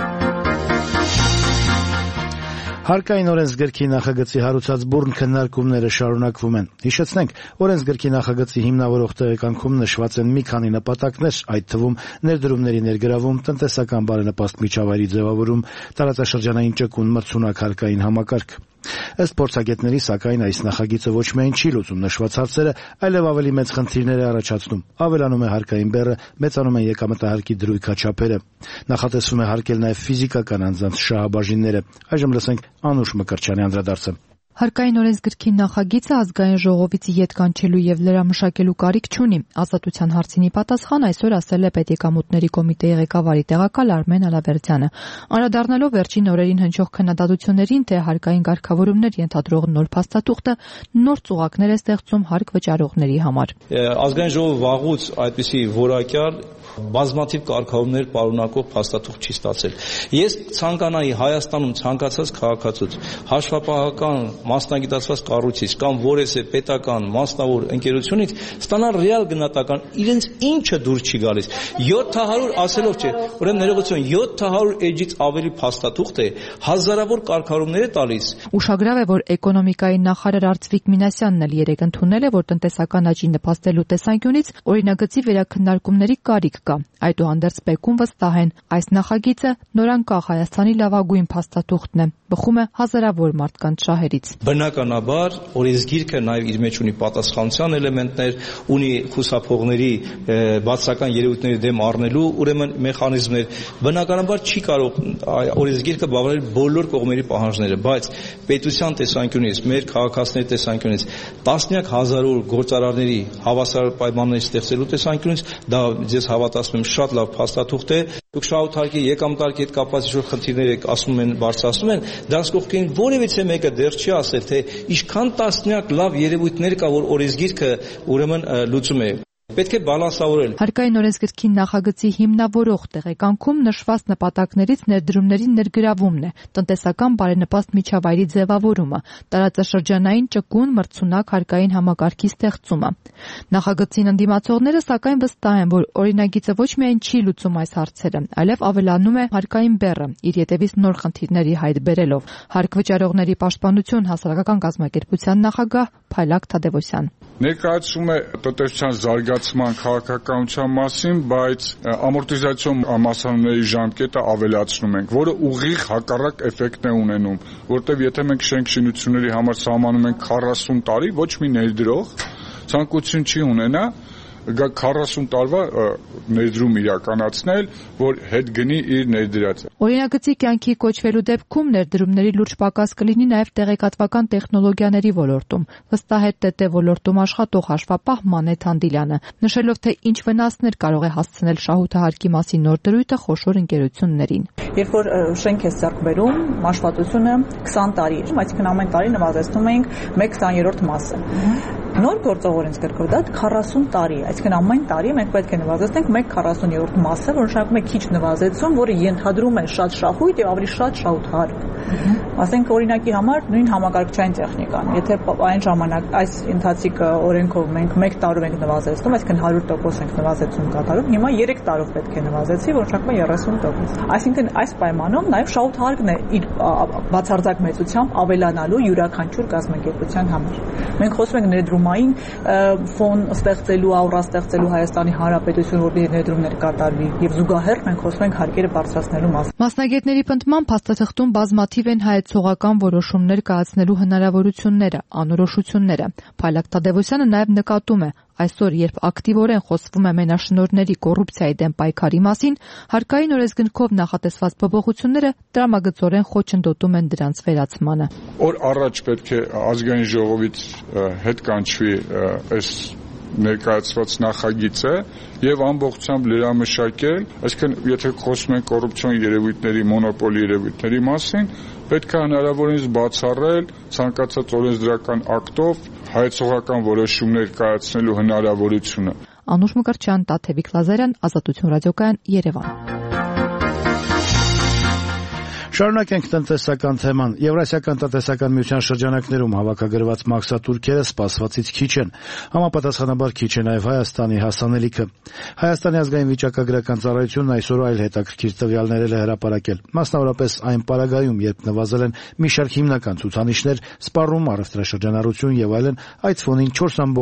Հարկային օրենսգրքի նախագծի հարուցած բուռն քննարկումները շարունակվում են։ Հիշեցնենք, օրենսգրքի նախագծի հիմնավորող տեղեկանքում նշված են մի քանի նպատակներ, այդ թվում ներդրումների ներգրավում, տնտեսական բարենպաստ միջավայրի ձևավորում, տարածաշրջանային ճկուն մրցունակ հարկային համակարգ։ Ըստ փորձագետների, սակայն այս նախագիծը ոչ միայն չի լուծում նշված հարցերը, այլև ավելի մեծ խնդիրներ է առաջացնում։ Ավելանում է հարկային բեռը, մեծանում են եկամտահարկի դրույքաչափերը։ Նախատեսվում է հարկել նաև ֆիզիկական անձանց շահաբաժինները։ Այժմ լսենք Անուշ Մկրտչյանի անդրադարձը։ Հարկային օրենսգրքի նախագիծը ազգային ժողովից ետ կանչելու եւ լրամշակելու կարիք չունի։ Ազատության հարցինի պատասխան այսօր ասել է Պետեկամուտների կոմիտեի ղեկավարի տեղակալ Արմեն Ալավերդյանը։ Անդրադառնալով վերջին օրերին հնչող քննադատություններին, թե հարկային կարգավորումներ ենթադրող նոր փաստաթուղթը նոր ծուղակներ է ստեղծում հարկ վճարողների համար։ Ազգային ժողովը վաղուց այդպիսի որակյալ բազմաթիվ կարգավորումներ պարունակող փաստաթուղթ չի ստացել։ Ես ցանկանայի Հայաստանում ցանկացած քաղաքացուց հաշվապահական մասնագիտացված կառույցից կամ որևէ պետական մասնավոր ընկերությունից ստանալ ռեալ գնահատական իրենց ինչը դուր չի գալիս 700 ասելով չէ ուրեմն ներողություն 700 էջից ավելի փաստաթուղթ է հազարավոր կարգավորումներ է տալիս։ Ուշագրավ է, որ էկոնոմիկայի նախարար Արծվիկ Մինասյանն էլ երեկ ընդունել է, որ տնտեսական աճի նպաստելու տեսանկյունից օրինագծի վերաքննարկումների կարիք կա։ Այդուհանդերձ Պեկուն վստահ են, այս նախագիծը նորանկախ Հայաստանի լավագույն փաստաթուղթն է, բխում է հազարավոր մարդկանց շահերից։ Բնականաբար օրենսգիրքը նաև իր մեջ ունի պատասխանատվության էլեմենտներ, ունի խուսափողների բացական երևույթների դեմ առնելու ուրեմն մեխանիզմներ։ Բնականաբար չի կարող օրենսգիրքը բավարարել բոլոր կողմերի պահանջները, բայց պետության տեսանկյունից, մեր քաղաքացիների տեսանկյունից, տասնյակ հազարավոր գործարարների հավասար պայմաններ ստեղծելու տեսանկյունից դա ես հավատացնում եմ շատ լավ փաստաթուղթ է։ Դուք շահութարկի եկամտարկի հետ կապված ինչ-որ խնդիրներ եք ասում են, բարձրացնում են, դրանց կողքին որևիցե մեկը դեռ չի ասել, թե ինչքան տասնյակ լավ երևույթներ կա, որ օրենսգիրքը ուրեմն լուծում է։ Պետք է բալանսավորել։ Հարկային օրենսգրքի նախագծի հիմնավորող տեղեկանքում նշված նպատակներից ներդրումների ներգրավումն է, տնտեսական բարենպաստ միջավայրի ձևավորումը, տարածաշրջանային ճկուն մրցունակ հարկային համակարգի ստեղծումը։ Նախագծին ընդդիմացողները սակայն վստահ են, որ օրինագիծը ոչ միայն չի լուծում այս հարցերը, այլև ավելանում է հարկային բեռը, իր ետևից նոր խնդիրների հայտ բերելով։ Հարկ վճարողների պաշտպանություն հասարակական կազմակերպության նախագահ Փայլակ Թադևոսյան։ Ներկայացում է տնտեսության զարգացման քաղաքականության մասին, բայց ամորտիզացիոն մասշտաբների ժամկետը ավելացնում ենք, որը ուղիղ հակառակ էֆեկտն է ունենում, որտեղ եթե մենք շենք շինությունների համար սահմանում ենք 40 տարի, ոչ մի ներդրող ցանկություն չի ունենա 40 տարվա ներդրում իրականացնել, որ հետ գնի իր ներդրածը։ Օրինագծի կյանքի կոչվելու դեպքում ներդրումների լուրջ պակաս կլինի նաև տեղեկատվական տեխնոլոգիաների ոլորտում, վստահ է ՏՏ ոլորտում աշխատող հաշվապահ Մանեթ Անդիլյանը, նշելով, թե ինչ վնասներ կարող է հասցնել շահութահարկի մասին նոր դրույթը խոշոր ընկերություններին։ Երբ որ շենք է ձեռք բերում, մաշվածությունը 20 տարի է, այսինքն ամեն տարի նվազեցնում ենք 1/20 մասը։ Նոր գործող օրենսգրքով դա 40 տարի է, այսինքն ամեն տարի մենք պետք է նվազեցնենք 1/40 մասը, որ նշանակում է քիչ նվազեցում, որը ենթադրում է շատ շահույթ եւ ավելի շատ շահութահարկ։ Ասենք օրինակի համար նույն համակարգչային տեխնիկան, եթե այն ժամանակ այս ընթացիկ օրենքով մենք 1 տարով ենք նվազեցնում, այսինքն 100% ենք նվազեցում կատարում, հիմա 3 տարով պետք է նվազեցի, որ նշանակում է 30%։ Այսինքն այս պայմանում նաև շահութահարկն է իր բացարձակ մեծությամբ ավելանալու յուրաքանչյուր կազմակերպության համար։ Մենք խոսում ենք ներդրումային ֆոն ստեղծելու, աուրա ստեղծելու Հայաստանի Հանրապետություն, որտեղ ներդրումներ կատարվի, եւ զուգահեռ մենք խոսում ենք հարկերը բարձրացնելու մասին։ Մասնագետների պնդմամբ փաստաթղթում բազմաթիվ են հայեցողական որոշումներ կայացնելու հնարավորությունները, անորոշությունները։ Փայլակ Թադևոսյանը նաև նկատում է, այսօր, երբ ակտիվորեն խոսվում է մենաշնորհների կոռուպցիայի դեմ պայքարի մասին, հարկային օրենսգրքով նախատեսված փոփոխությունները տրամագծորեն խոչընդոտում են դրանց վերացմանը։ Օր առաջ պետք է ազգային ժողովից հետ կանչվի այս ներկայացված նախագիծը եւ ամբողջությամբ լրամշակել, այսինքն եթե խոսում ենք կոռուպցիոն երևույթների, մոնոպոլի երևույթների մասին, պետք է հնարավորինս բացառել ցանկացած օրենսդրական ակտով հայեցողական որոշումներ կայացնելու հնարավորությունը։ Անուշ Մկրտչյան, Տաթևիկ Լազարյան, Ազատություն ռադիոկայան, Երևան։ Շարունակենք տնտեսական թեման։ Եվրասիական տնտեսական միության շրջանակներում հավաքագրված մաքսատուրքերը սպասվածից քիչ են։ Համապատասխանաբար քիչ է նաև Հայաստանի հասանելիքը։ Հայաստանի ազգային վիճակագրական ծառայությունն այսօր այլ հետաքրքիր տվյալներ է հրապարակել։ Մասնավորապես այն պարագայում, երբ նվազել են մի շարք հիմնական ցուցանիշներ, սպառում, առևտրաշրջանառություն եւ այլն, այդ ֆոնին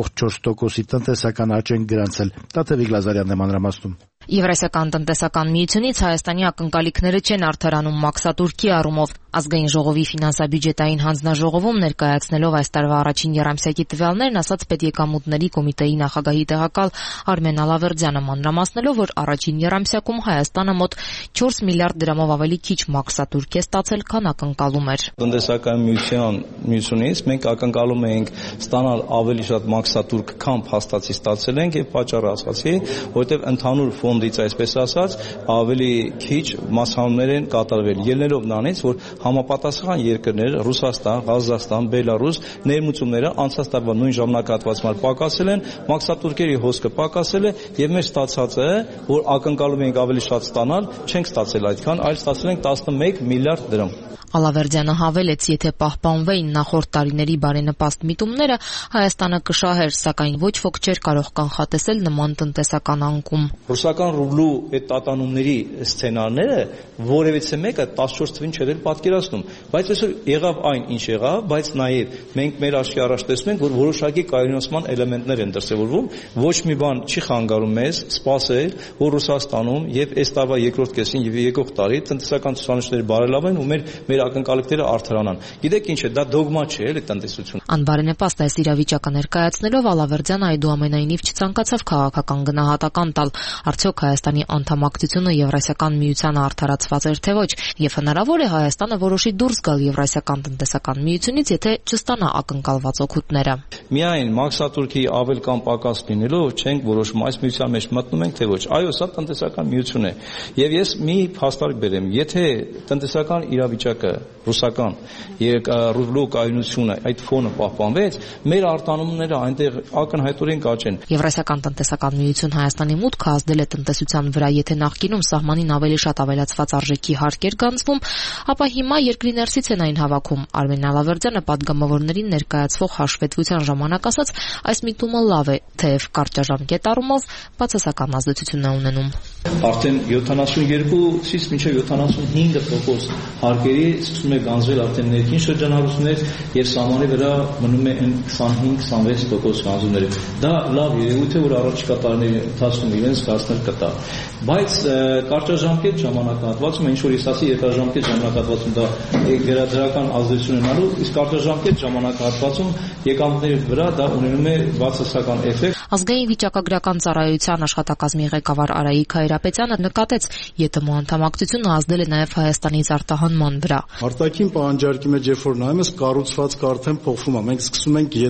4.4%-ի տնտեսական աճ են գրանցել։ Տաթևիկ Լազարյանն է մանրամասնում։ Եվրասիական տնտեսական միությունից Հայաստանի ակնկալիքները չեն արդարանում մաքսատուրքի առումով։ Ազգային ժողովի ֆինանսա-բյուջետային հանձնաժողովում ներկայացնելով այս տարվա առաջին եռամսյակի տվյալներն ասաց պետեկամուտների կոմիտեի նախագահի տեղակալ Արմեն Ալավերդյանը, մանրամասնելով, որ առաջին եռամսյակում Հայաստանը մոտ 4 միլիարդ դրամով ավելի քիչ մաքսատուրք է ստացել, քան ակնկալում էր։ Տնտեսական միությունից մենք ակնկալում էինք ստանալ ավելի շատ մաքսատուրք, քան փաստացի ստացել ենք, եւ պատճառը ասացի, որովհետեւ ընդհանուր ֆոնդից, այսպես ասած, ավելի քիչ մասհանումներ են կատարվել, ելնելով նրանից, որ համապատասխան երկրներ Ռուսաստան, Ղազախստան, Բելարուս ներմուծումները անցած տարվա նույն ժամանակահատվածում պակասել են, մաքսատուրքերի հոսքը պակասել է եւ մեր ստացածը, որ ակնկալում էինք ավելի շատ ստանալ, չենք ստացել այդքան, այլ ստացել ենք 11 միլիարդ դրամ։ Ալավերդյանը հավելեց, եթե պահպանվեին նախորդ տարիների բարենպաստ միտումները, Հայաստանը կշահեր, սակայն ոչ ոք չէր կարող կանխատեսել նման տնտեսական անկում։ Ռուսական ռուբլու այդ տատանումների սցենարները որևիցե մեկը 14 թվին չէր պատկերացնում, բայց այսօր եղավ այն, ինչ եղավ, բայց նաև մենք մեր աչքի առաջ տեսնում ենք, որ որոշակի կայունացման էլեմենտներ են դրսևորվում, ոչ մի բան չի խանգարում մեզ սպասել, որ Ռուսաստանում եւ այս տարվա երկրորդ կեսին եւ եկող տարի տնտեսական ցուցանիշները բարելավեն ու մեր ակնկալիքները արդարանան։ Գիտեք ինչ է, դա դոգմա չէ, էլի տնտեսություն։ Անբարենպաստ այս իրավիճակը ներկայացնելով Ալավերդյանը այդուամենայնիվ չցանկացավ քաղաքական գնահատական տալ, արդյոք Հայաստանի անդամակցությունը Եվրասիական միությանը արդարացված էր թե ոչ, եւ հնարավոր է Հայաստանը որոշի դուրս գալ Եվրասիական տնտեսական միությունից, եթե չստանա ակնկալված օգուտները։ Միայն մաքսատուրքի ավել կամ պակաս լինելով չենք որոշում այս միության մեջ մտնում ենք թե ոչ։ Այո, սա տնտեսական միություն է։ Եվ ես մի փաստարկ բերեմ, եթե տնտեսական իրավիճակը ռուսական եւ ռուբլու կայունությունը այդ ֆոնը պահպանվեց, մեր արտանումները այնտեղ ակնհայտորեն կաճեն։ Եվրասիական տնտեսական միություն Հայաստանի մուտքը ազդել է տնտեսության վրա, եթե նախկինում սահմանին ավելի շատ ավելացված արժեքի հարկ էր գանձվում, ապա հիմա երկրի ներսից են այն հավաքում։ Արմեն Ալավերդյանը պատգամավորներին ներկայացվող հաշվետվության ժամանակ ասաց, այս միտումը լավ է, թեև կարճաժամկետ առումով բացասական ազդեցություն է ունենում։ Արդեն 72-ից մինչև 75% հարկերի սկսում է գանձվել արդեն ներքին շրջանառություններ եւ սահմանի վրա մնում է 25-26% գանձումները։ Դա լավ երևույթ է, որ առաջիկա տարիների ընթացքում իրենց կազմել կտա։ Բայց կարճաժամկետ ժամանակահատվածում, ինչ որ ես ասի, երկարաժամկետ ժամանակահատվածում դա գերադրական ազդեցություն ունենալու, իսկ կարճաժամկետ ժամանակահատվածում եկամուտների վրա դա ունենում է բացասական էֆեկտ։ Ազգային վիճակագրական ծառայության աշխատակազմի ղեկավար Արայիկ Հայրապետյանը նկատեց, ԵՏՄ անդամակցությունը ազդել է նաև Հայաստանից արտահանման վրա։ Արտաքին պահանջարկի մեջ երբ որ նայում ես, կառուցվածքը արդեն փոխվում է։ Մենք սկսում ենք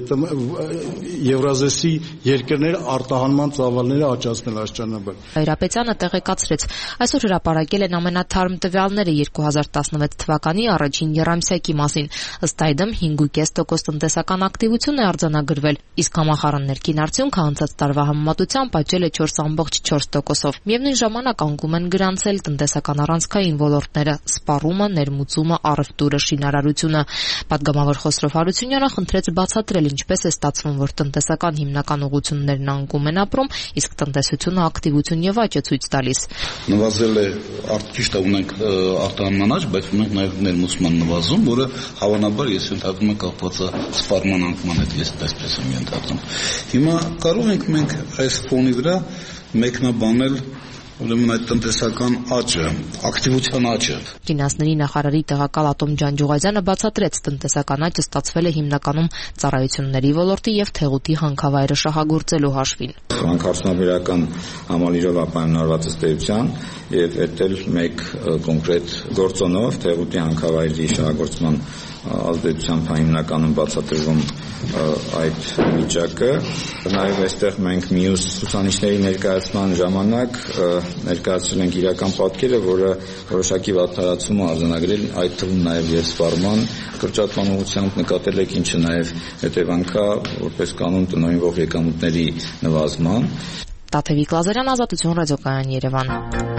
Եվրազեսի երկրները արտահանման ծավալները աճացնել աստիճանաբար։ Հայրապետյանը տեղեկացրեց, այսօր հրապարակել են ամենաթարմ տվյալները 2016 թվականի առաջին եռամսյակի մասին։ Ըստ այդմ 5.5% տնտեսական ակտիվություն է արձանագրվել, իսկ համախառն ներքին արդյունքը անցած տարվա համեմատությամբ աճել է 4.4%-ով։ Միևնույն ժամանակ անկում են գրանցել տնտեսական առանցքային ոլորտները՝ սպառումը, ներմուծումը, առևտուրը, շինարարությունը։ Պատգամավոր Խոսրով Հարությունյանը խնդրեց բացատրել ինչպես է ստացվում, որ տնտեսական հիմնական ուղղություններն անկում են ապրում, իսկ տնտեսությունը ակտիվություն եւ աճ է ցույց տալիս։ Նվազել է ճիշտ է ունենք արտահանման աճ, բայց ունենք նաեւ ներմուծման նվազում, որը հավանաբար ես ընդհանրում եմ կապված է սպառման անկման հետ, ես այսպես եմ ընդհանրում։ Հիմա կարող ենք մենք այս ֆոնի վրա մեկնաբանել ուրեմն այդ տնտեսական աճը, ակտիվության աճը։ Ֆինանսների նախարարի տեղակալ Ատոմ Ջանջուղազյանը բացատրեց, տնտեսական աճը ստացվել է հիմնականում ծառայությունների ոլորտի եւ թեղուտի հանքավայրը շահագործելու հաշվին։ Հանքարդյունաբերական համալիրով ապայնորված ըստեյության եւ էտել մեկ կոնկրետ գործոնով թեղուտի հանքավայրի շահագործման ազդեցությամբ հիմնականում բացատրվում այդ վիճակը։ Նաև այստեղ մենք մյուս ցուցանիշների ներկայացման ժամանակ ներկայացրել ենք իրական պատկերը, որը որոշակի վատթարացում է արձանագրել, այդ թվում նաև եւ սպառման կրճատման ուղղությամբ նկատել եք, ինչը նաև հետևանք է որպես կանոն տնօրինվող եկամուտների նվազման։ Տաթևիկ Լազարյան, Ազատություն ռադիոկայան, Երևան։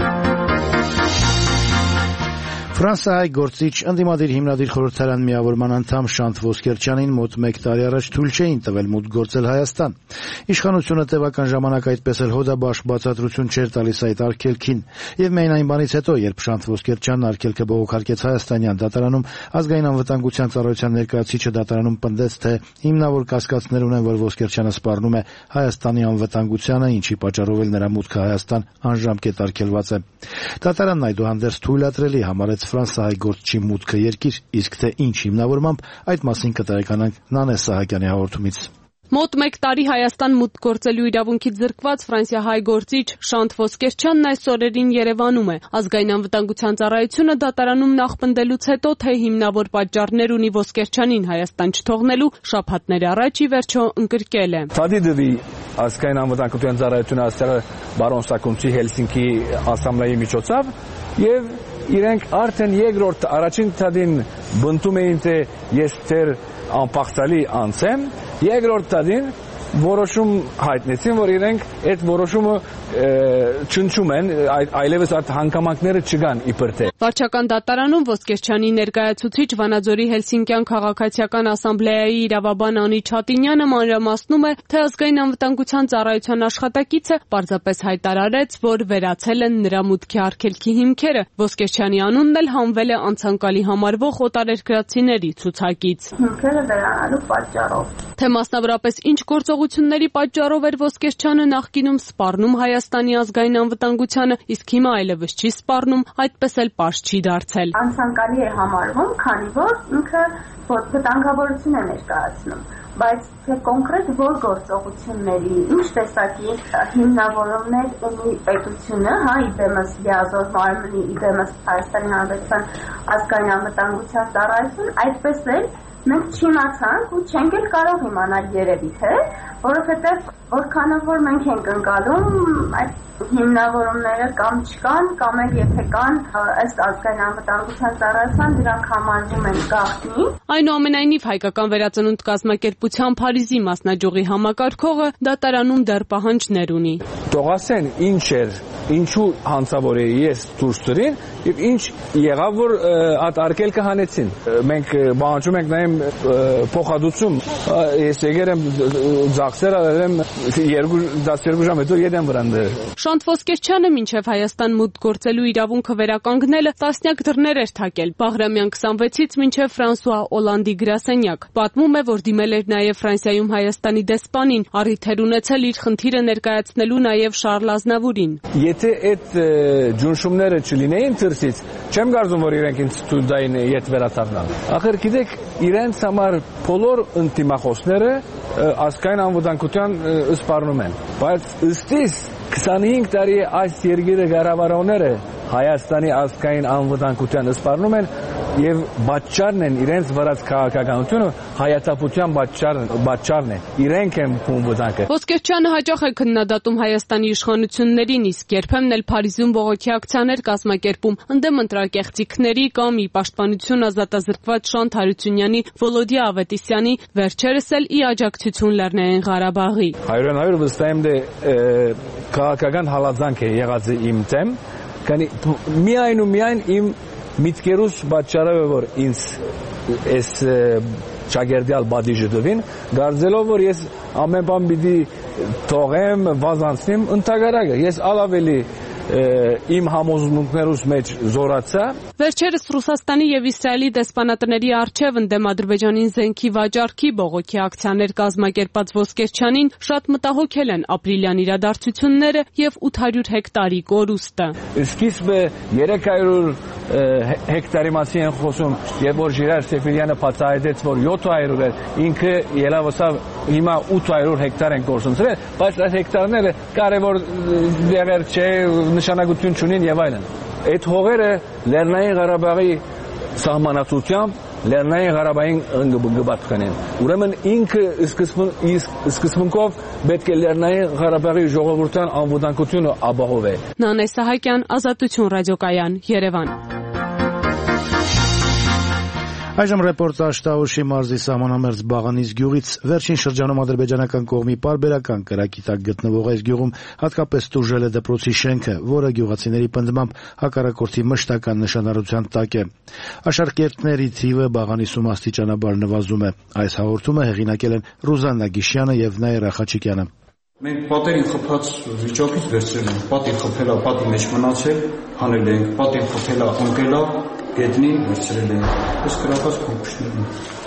Ֆրանսիայի գործիչ ընդդիմադիր հիմնադիր խորհրդարան միավորման անդամ Շանթ Ոսկերչյանին մոտ 1 տարի առաջ թույլ չէին տվել մուտք գործել Հայաստան։ Իշխանությունը տևական ժամանակ այդպես էլ հոդաբաշխ բացատրություն չէր տալիս այդ արգելքին, եւ միայն այն բանից հետո, երբ Շանթ Ոսկերչյանն արգելքը բողոքարկեց հայաստանյան դատարանում, ազգային անվտանգության ծառայության ներկայացուցիչը դատարանում պնդեց, թե հիմնավոր կասկածներ ունեն, որ Ոսկերչյանը սպառնում է Հայաստանի անվտանգությանը, ինչի պատճառով էլ նրա մուտքը Հայաստան անժամկետ արգելված է։ Դատարանն այդուհանդերձ թույլատրելի համարեց Ֆրանսիայի գործչի մուտքը երկիր, իսկ թե ինչ հիմնավորմամբ, այդ մասին կտեղեկանանք Նանե Սահակյանի հաղորդումից։ Մոտ 1 տարի Հայաստան մուտք գործելու իրավունքից զրկված ֆրանսիահայ գործիչ Շանթ Ոսկերչյանն այս օրերին Երևանում է։ Ազգային անվտանգության ծառայությունը դատարանում նախպնդելուց հետո, թե հիմնավոր պատճառներ ունի Ոսկերչյանին Հայաստան չթողնելու, շաբաթներ առաջ ի վերջո ընկրկել է։ Թադիդվի ազգային անվտանգության ծառայությունը ասել է բարոն Սակունցի Հելսինկի ասամբլեայի միջոցով եւ իրենք արդեն երկրորդ առաջին թադին բնտում էին, թե ես դեռ անփախտալի անց եմ, երկրորդ թադին որոշում հայտնեցին, որ իրենք այդ որոշումը չնչում են, այլևս այդ հանգամանքները չկան իբր թե։ Վարչական դատարանում Ոսկերչյանի ներկայացուցիչ Վանաձորի Հելսինկյան քաղաքացիական ասամբլեայի իրավաբան Անի Չատինյանը մանրամասնում է, թե ազգային անվտանգության ծառայության աշխատակիցը պարզապես հայտարարեց, որ վերացել են նրա մուտքի արգելքի հիմքերը։ Ոսկերչյանի անունն էլ հանվել է անցանկալի համարվող օտարերկրացիների ցուցակից։ Հիմքերը վերանալու պատճառով։ Թե մասնավորապես ինչ գործողությունների պատճառով էր Ոսկերչյանը նախկինում սպառնում Հայաստանի ազգային անվտանգությանը, իսկ հիմա այլևս չի սպառնում, այդպես էլ պարզ չի դարձել։ Անցանկալի է համարվում, քանի որ ինքը վտանգավորություն է ներկայացնում, բայց թե կոնկրետ որ գործողությունների, ինչ տեսակի հիմնավորումներ ունի պետությունը, իդեմս լիազոր մարմնի, իդեմս Հայաստանի Հանրապետության ազգային անվտանգության ծառայություն, այդպես էլ մենք չիմացանք ու չենք էլ կարող իմանալ երևի թե, որովհետև որքանով որ մենք ենք ընկալում, այդ հիմնավորումները կամ չկան, կամ էլ եթե կան, ըստ ազգային անվտանգության ծառայության դրանք համարվում են գաղտնի։ Այնուամենայնիվ հայկական վերածնունդ կազմակերպության Փարիզի մասնաճյուղի համակարգողը դատարանում դեռ պահանջներ ունի։ Տողասեն ինչ էր, ինչու հանցավոր էի ես դուրս ծրին եւ ինչ եղավ որ այդ արկելքը հանեցին։ Մենք բանջում ենք նայեմ փոխադուցում, ես եկել եմ ծախսեր արել եմ 2-12 ժամ հետո եկեմ վրան։ Շանթ Ոսկերչյանը մինչև Հայաստան մուտք գործելու իրավունքը վերականգնելը տասնյակ դռներ էր թակել Բաղրամյան 26-ից մինչև Ֆրանսուଆ Օլանդի գրասենյակ։ Պատմում է, որ դիմել էր նաև Ֆրանսիայում Հայաստանի դեսպանին, առիթ էր ունեցել իր խնդիրը ներկայացնելու նաև Շարլ Ազնավուրին։ Եթե այդ ջնշումները չլինեին դրսից, չեմ կարծում որ իրենք ինձ թույլ տային իդ վերադառնալ։ Ախր գիտեք, իրենց համար բոլոր ընդդիմախոսները ազգային անվտանգության սպառնում են, բայց ըստիս 25 տարի այս երկիրը կառավարողները Հայաստանի ազգային անվտանգության սպառնում են եւ պատճառն են իրենց վրաց քաղաքականությունը հայացապության պատճառն է իրենք են փունվտանգը։ Ոսկերչյանը հաճախ է քննադատում Հայաստանի իշխանություններին, իսկ երբեմն էլ Փարիզում բողոքի ակցիաներ կազմակերպում ընդդեմ ընտրակեղծիքների կամ ի պաշտպանություն ազատազրկված Շանթ Հարությունյանի, Վոլոդիա Ավետիսյանի, վերջերս էլ ի աջակցություն Լեռնային Ղարաբաղի։ 100% վստահ եմ, քաղաքական հալածանք է եղած իմ դեմ, քանի միայն ու միայն իմ միտքերուս պատճառով որ ինձ այս ճագերդյալ բադիժը դվին, գարձելով որ ես ամեն բան պիտի թողեմ, վազանցնեմ, ընդհակառակը ես ավելի իմ համոզմունքներուս մեջ զորացա։ Վերջերս Ռուսաստանի եւ Իսրայելի դեսպանատների առջև ընդդեմ Ադրբեջանին զենքի վաճառքի բողոքի ակցիաներ կազմակերպած Ոսկերչյանին շատ մտահոգել են ապրիլյան իրադարձությունները եւ 800 հեկտարի կորուստը։ Սկիզբը 300 հեկտարի մասին են խոսում, եւ որ Ժիրայր Սեֆիրյանը բացահայտեց, որ 700 էր, ինքը ելավասավ հիմա 800 հեկտար են կորցրել, բայց այս հեկտարները կարևոր դեղեր չէ, նշանակություն չունին եւ այլն։ Այդ հողերը Լեռնային Ղարաբաղի սահմանացությամբ Լեռնային Ղարաբաղին ընկբատխանեն։ Ուրեմն ինքը սկզբունքով պետք է Լեռնային Ղարաբաղի ժողովրդական անվտանգությունը ապահովի։ Նանե Սահակյան, Ազատություն ռադիոկայան, Երևան։ Այժմ ռեպորտաժ Տավուշի մարզի սահմանամերձ Բաղանիս գյուղից վերջին շրջանում ադրբեջանական կողմի պարբերական կրակի տակ գտնվող այս գյուղում հատկապես տուժել է դպրոցի շենքը, որը գյուղացիների պնդմամբ հակառակորդի մշտական նշանառության տակ է։ Աշակերտների թիվը Բաղանիսում աստիճանաբար նվազում է։ Այս հաղորդումը հեղինակել են Ռուզաննա Գիշյանը եւ Նաիրա Խաչիկյանը։ Մենք պատերին խփած վիճակից վերցրել ենք, պատին խփելա, պատի մեջ մնացել, հանել ենք, պատին խփելա, ընկելա, գետնի վերցրել ենք, ըստ կրակած փոքրշներում։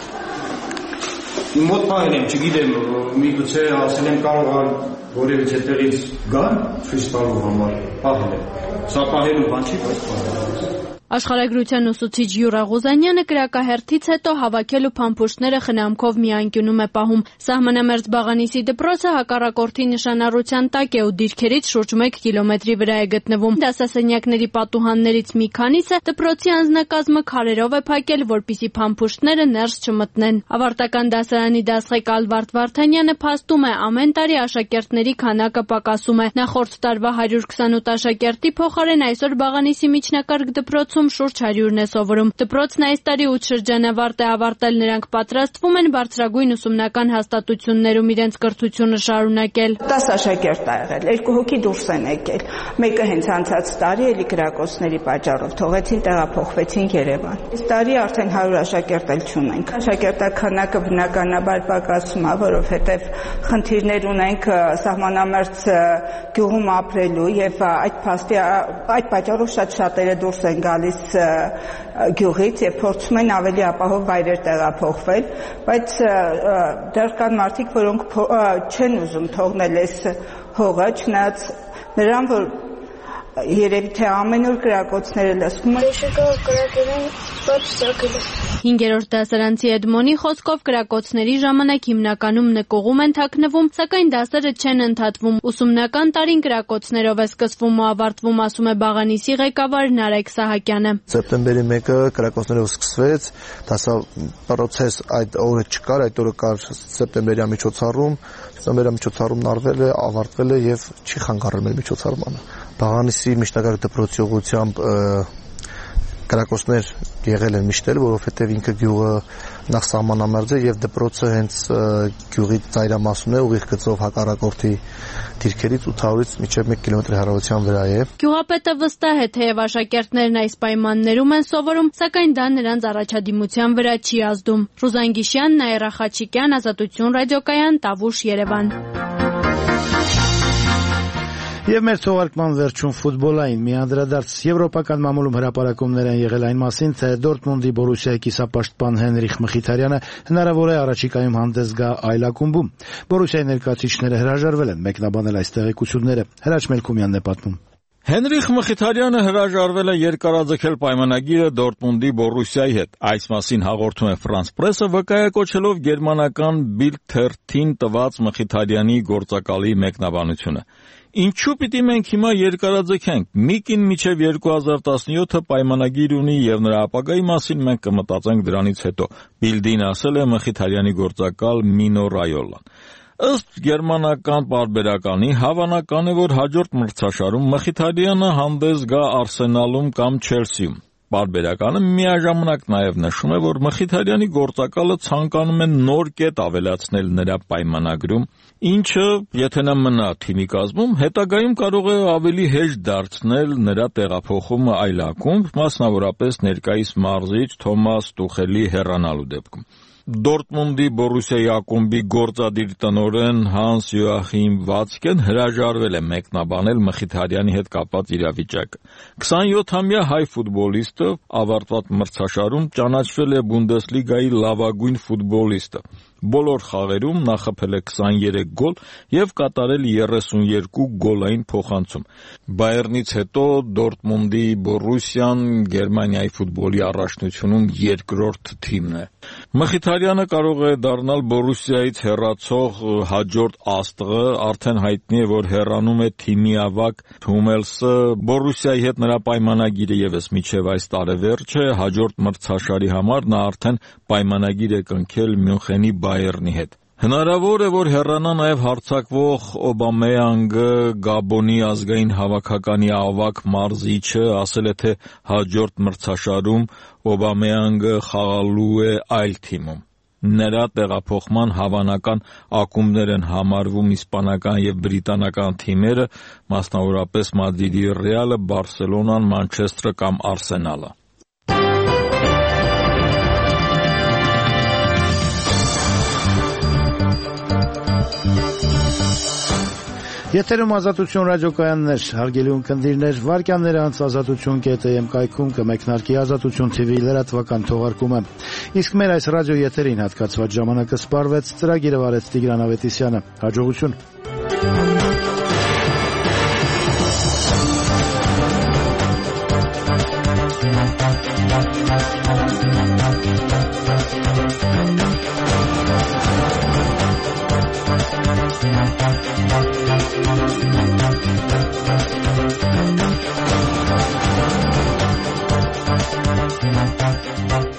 Իմ մոտ պահել եմ, չգիտեմ, միգուցե ասել եմ կարող է որևիցե տեղից գան, ցույց տալու համար, պահել եմ, սա պահելու բան չի, բայց պահել եմ։ Աշխարհագրության ուսուցիչ Յուրա Ղուզանյանը կրակահերթից հետո հավաքել ու փամփուշտները խնամքով մի անկյունում է պահում։ Սահմանամերձ Բաղանիսի դպրոցը հակառակորդի նշանառության տակ է ու դիրքերից շուրջ 1 կիլոմետրի վրա է գտնվում։ Դասասենյակների պատուհաններից մի քանիսը դպրոցի անձնակազմը քարերով է փակել, որպեսզի փամփուշտները ներս չմտնեն։ Ավարտական դասարանի դասղեկ Ալվարդ Վարդանյանը փաստում է, ամեն տարի աշակերտների քանակը պակասում է։ Նախորդ տարվա 128 աշակերտի փոխարեն այսօր Բաղանիսի միջնակարգ դպրոցում շուրջ 100-ն է սովորում։ Դպրոցն այս տարի 8 շրջանավարտ է ավարտել, նրանք պատրաստվում են բարձրագույն ուսումնական հաստատություններում իրենց կրթությունը շարունակել։ 10 աշակերտ ա եղել, 2 հոգի դուրս են եկել։ Մեկը հենց անցած տարի էլի կրակոցների պատճառով թողեցին, տեղափոխվեցին Երևան։ Այս տարի արդեն 100 աշակերտ էլ չունենք։ Աշակերտաքանակը բնականաբար պակասում է, որովհետև խնդիրներ ունենք սահմանամերձ գյուղում ապրելու եւ այդ պատճառով շատ-շատերը դուրս են գալիս գյուղից եւ փորձում են ավելի ապահով վայրեր տեղափոխվել, բայց դեռ կան մարդիկ, որոնք չեն ուզում թողնել այս հողը, չնայած նրան, որ երևի թե ամեն օր կրակոցները լսվում են։ Հինգերորդ դասարանցի Էդմոնի խոսքով կրակոցների ժամանակ հիմնականում նկողում են թաքնվում, սակայն դասերը չեն ընդհատվում։ Ուսումնական տարին կրակոցներով է սկսվում ու ավարտվում, ասում է Բաղանիսի ղեկավար Նարեկ Սահակյանը։ Սեպտեմբերի 1-ը կրակոցներով սկսվեց, դասա պրոցես այդ օրը չկար, այդ օրը կար սեպտեմբերի միջոցառումն արվել է, ավարտվել է եւ չի խանգարել մեր միջոցառմանը։ Բաղանիսի միջնակարգ դպրոցի ուղղությամբ կրակոցներ եղել են միշտ էլ, որովհետև ինքը գյուղը նախ սահմանամերձ է եւ դպրոցը հենց գյուղի ծայրամասում է, ուղիղ գծով հակառակորդի դիրքերից 800-ից մինչև 1 կիլոմետր հեռավորության վրա է։ Գյուղապետը վստահ է, թեև աշակերտներն այս պայմաններում են սովորում, սակայն դա նրանց առաջադիմության վրա չի ազդում։ Ռուզան Գիշյան, Նաիրա Խաչիկյան, Ազատություն ռադիոկայան, Տավուշ, Երևան։ Եվ մեր թողարկման վերջում ֆուտբոլային մի անդրադարձ եվրոպական մամուլում հրապարակումներ են եղել այն մասին, թե Դորտմունդի Բորուսիայի կիսապաշտպան Հենրիխ Մխիթարյանը հնարավոր է առաջիկայում հանդես գա այլ ակումբում։ Բորուսիայի ներկայացուցիչները հրաժարվել են մեկնաբանել այս տեղեկությունները։ Հրաչ Մելքումյանն է պատմում։ Հենրիխ Մխիթարյանը հրաժարվել է երկարաձգել պայմանագիրը Դորտմունդի Բորուսիայի հետ։ Այս մասին հաղորդում է Ֆրանս պրեսը, վկայակոչելով գերմանական Bild թերթին տված Մխիթարյանի գործակալի մեկնաբանությունը։ Ինչու պիտի մենք հիմա երկարաձգենք։ Մի կին մինչև 2017-ը պայմանագիր ունի եւ նրա ապագայի մասին մենք կմտածենք դրանից հետո։ Bild-ին ասել է Մխիթարյանի գործակալ Մինո Ռայոլան։ Ըստ գերմանական պարբերականի հավանական է, որ հաջորդ մրցաշարում Մխիթարյանը հանդես գա Արսենալում կամ Չելսիում։ Պարբերականը միաժամանակ նաև նշում է, որ Մխիթարյանի գործակալը ցանկանում է նոր կետ ավելացնել նրա պայմանագրում, ինչը, եթե նա մնա թիմի կազմում, հետագայում կարող է ավելի հեշտ դարձնել նրա տեղափոխումը այլ ակումբ, մասնավորապես ներկայիս մարզիչ Թոմաս Տուխելի հեռանալու դեպքում։ Դորտմունդի Բորուսիայի ակումբի գործադիր տնօրեն Հանս Յոախիմ Վացկեն հրաժարվել է մեկնաբանել Մխիթարյանի հետ կապված իրավիճակը։ 27-ամյա հայ ֆուտբոլիստը ավարտված մրցաշարում ճանաչվել է Բունդեսլիգայի լավագույն ֆուտբոլիստը։ Բոլոր խաղերում նա խփել է 23 գոլ եւ կատարել 32 գոլային փոխանցում։ Բայերնից հետո Դորտմունդի Բորուսիան Գերմանիայի ֆուտբոլի առաջնությունում երկրորդ թիմն է։ Մխիթարյանը կարող է դառնալ Բորուսիայից հեռացող հաջորդ աստղը, արդեն հայտնի է, որ հեռանում է թիմի ավագ Հումելսը։ Բորուսիայի հետ նրա պայմանագիրը եւս մինչև այս տարեվերջ է, հաջորդ մրցաշարի համար նա արդեն պայմանագիր է կնքել Մյունխենի Բայերնի հետ։ Հնարավոր է, որ հեռանա նաև հարձակվող Օբամեյանգը, Գաբոնի ազգային հավաքականի ավագ մարզիչը, ասել է, թե հաջորդ մրցաշարում Օբամեյանգը խաղալու է այլ թիմում։ Նրա տեղափոխման հավանական ակումբներ են համարվում իսպանական և բրիտանական թիմերը, մասնավորապես Մադրիդի Ռեալը, Բարսելոնան, Մանչեսթերը կամ Արսենալը։ Եթերում Ազատություն ռադիոկայաններ, հարգելի ունկնդիրներ, վարքյանները անց ազատություն.am կայքում կմեկնարկի Ազատություն TV լրատվական թողարկումը։ Իսկ մեր այս ռադիո եթերին հատկացված ժամանակը սպառվեց, ծրագիրը վարեց Տիգրան Ավետիսյանը։ Հաջողություն։ Thank you.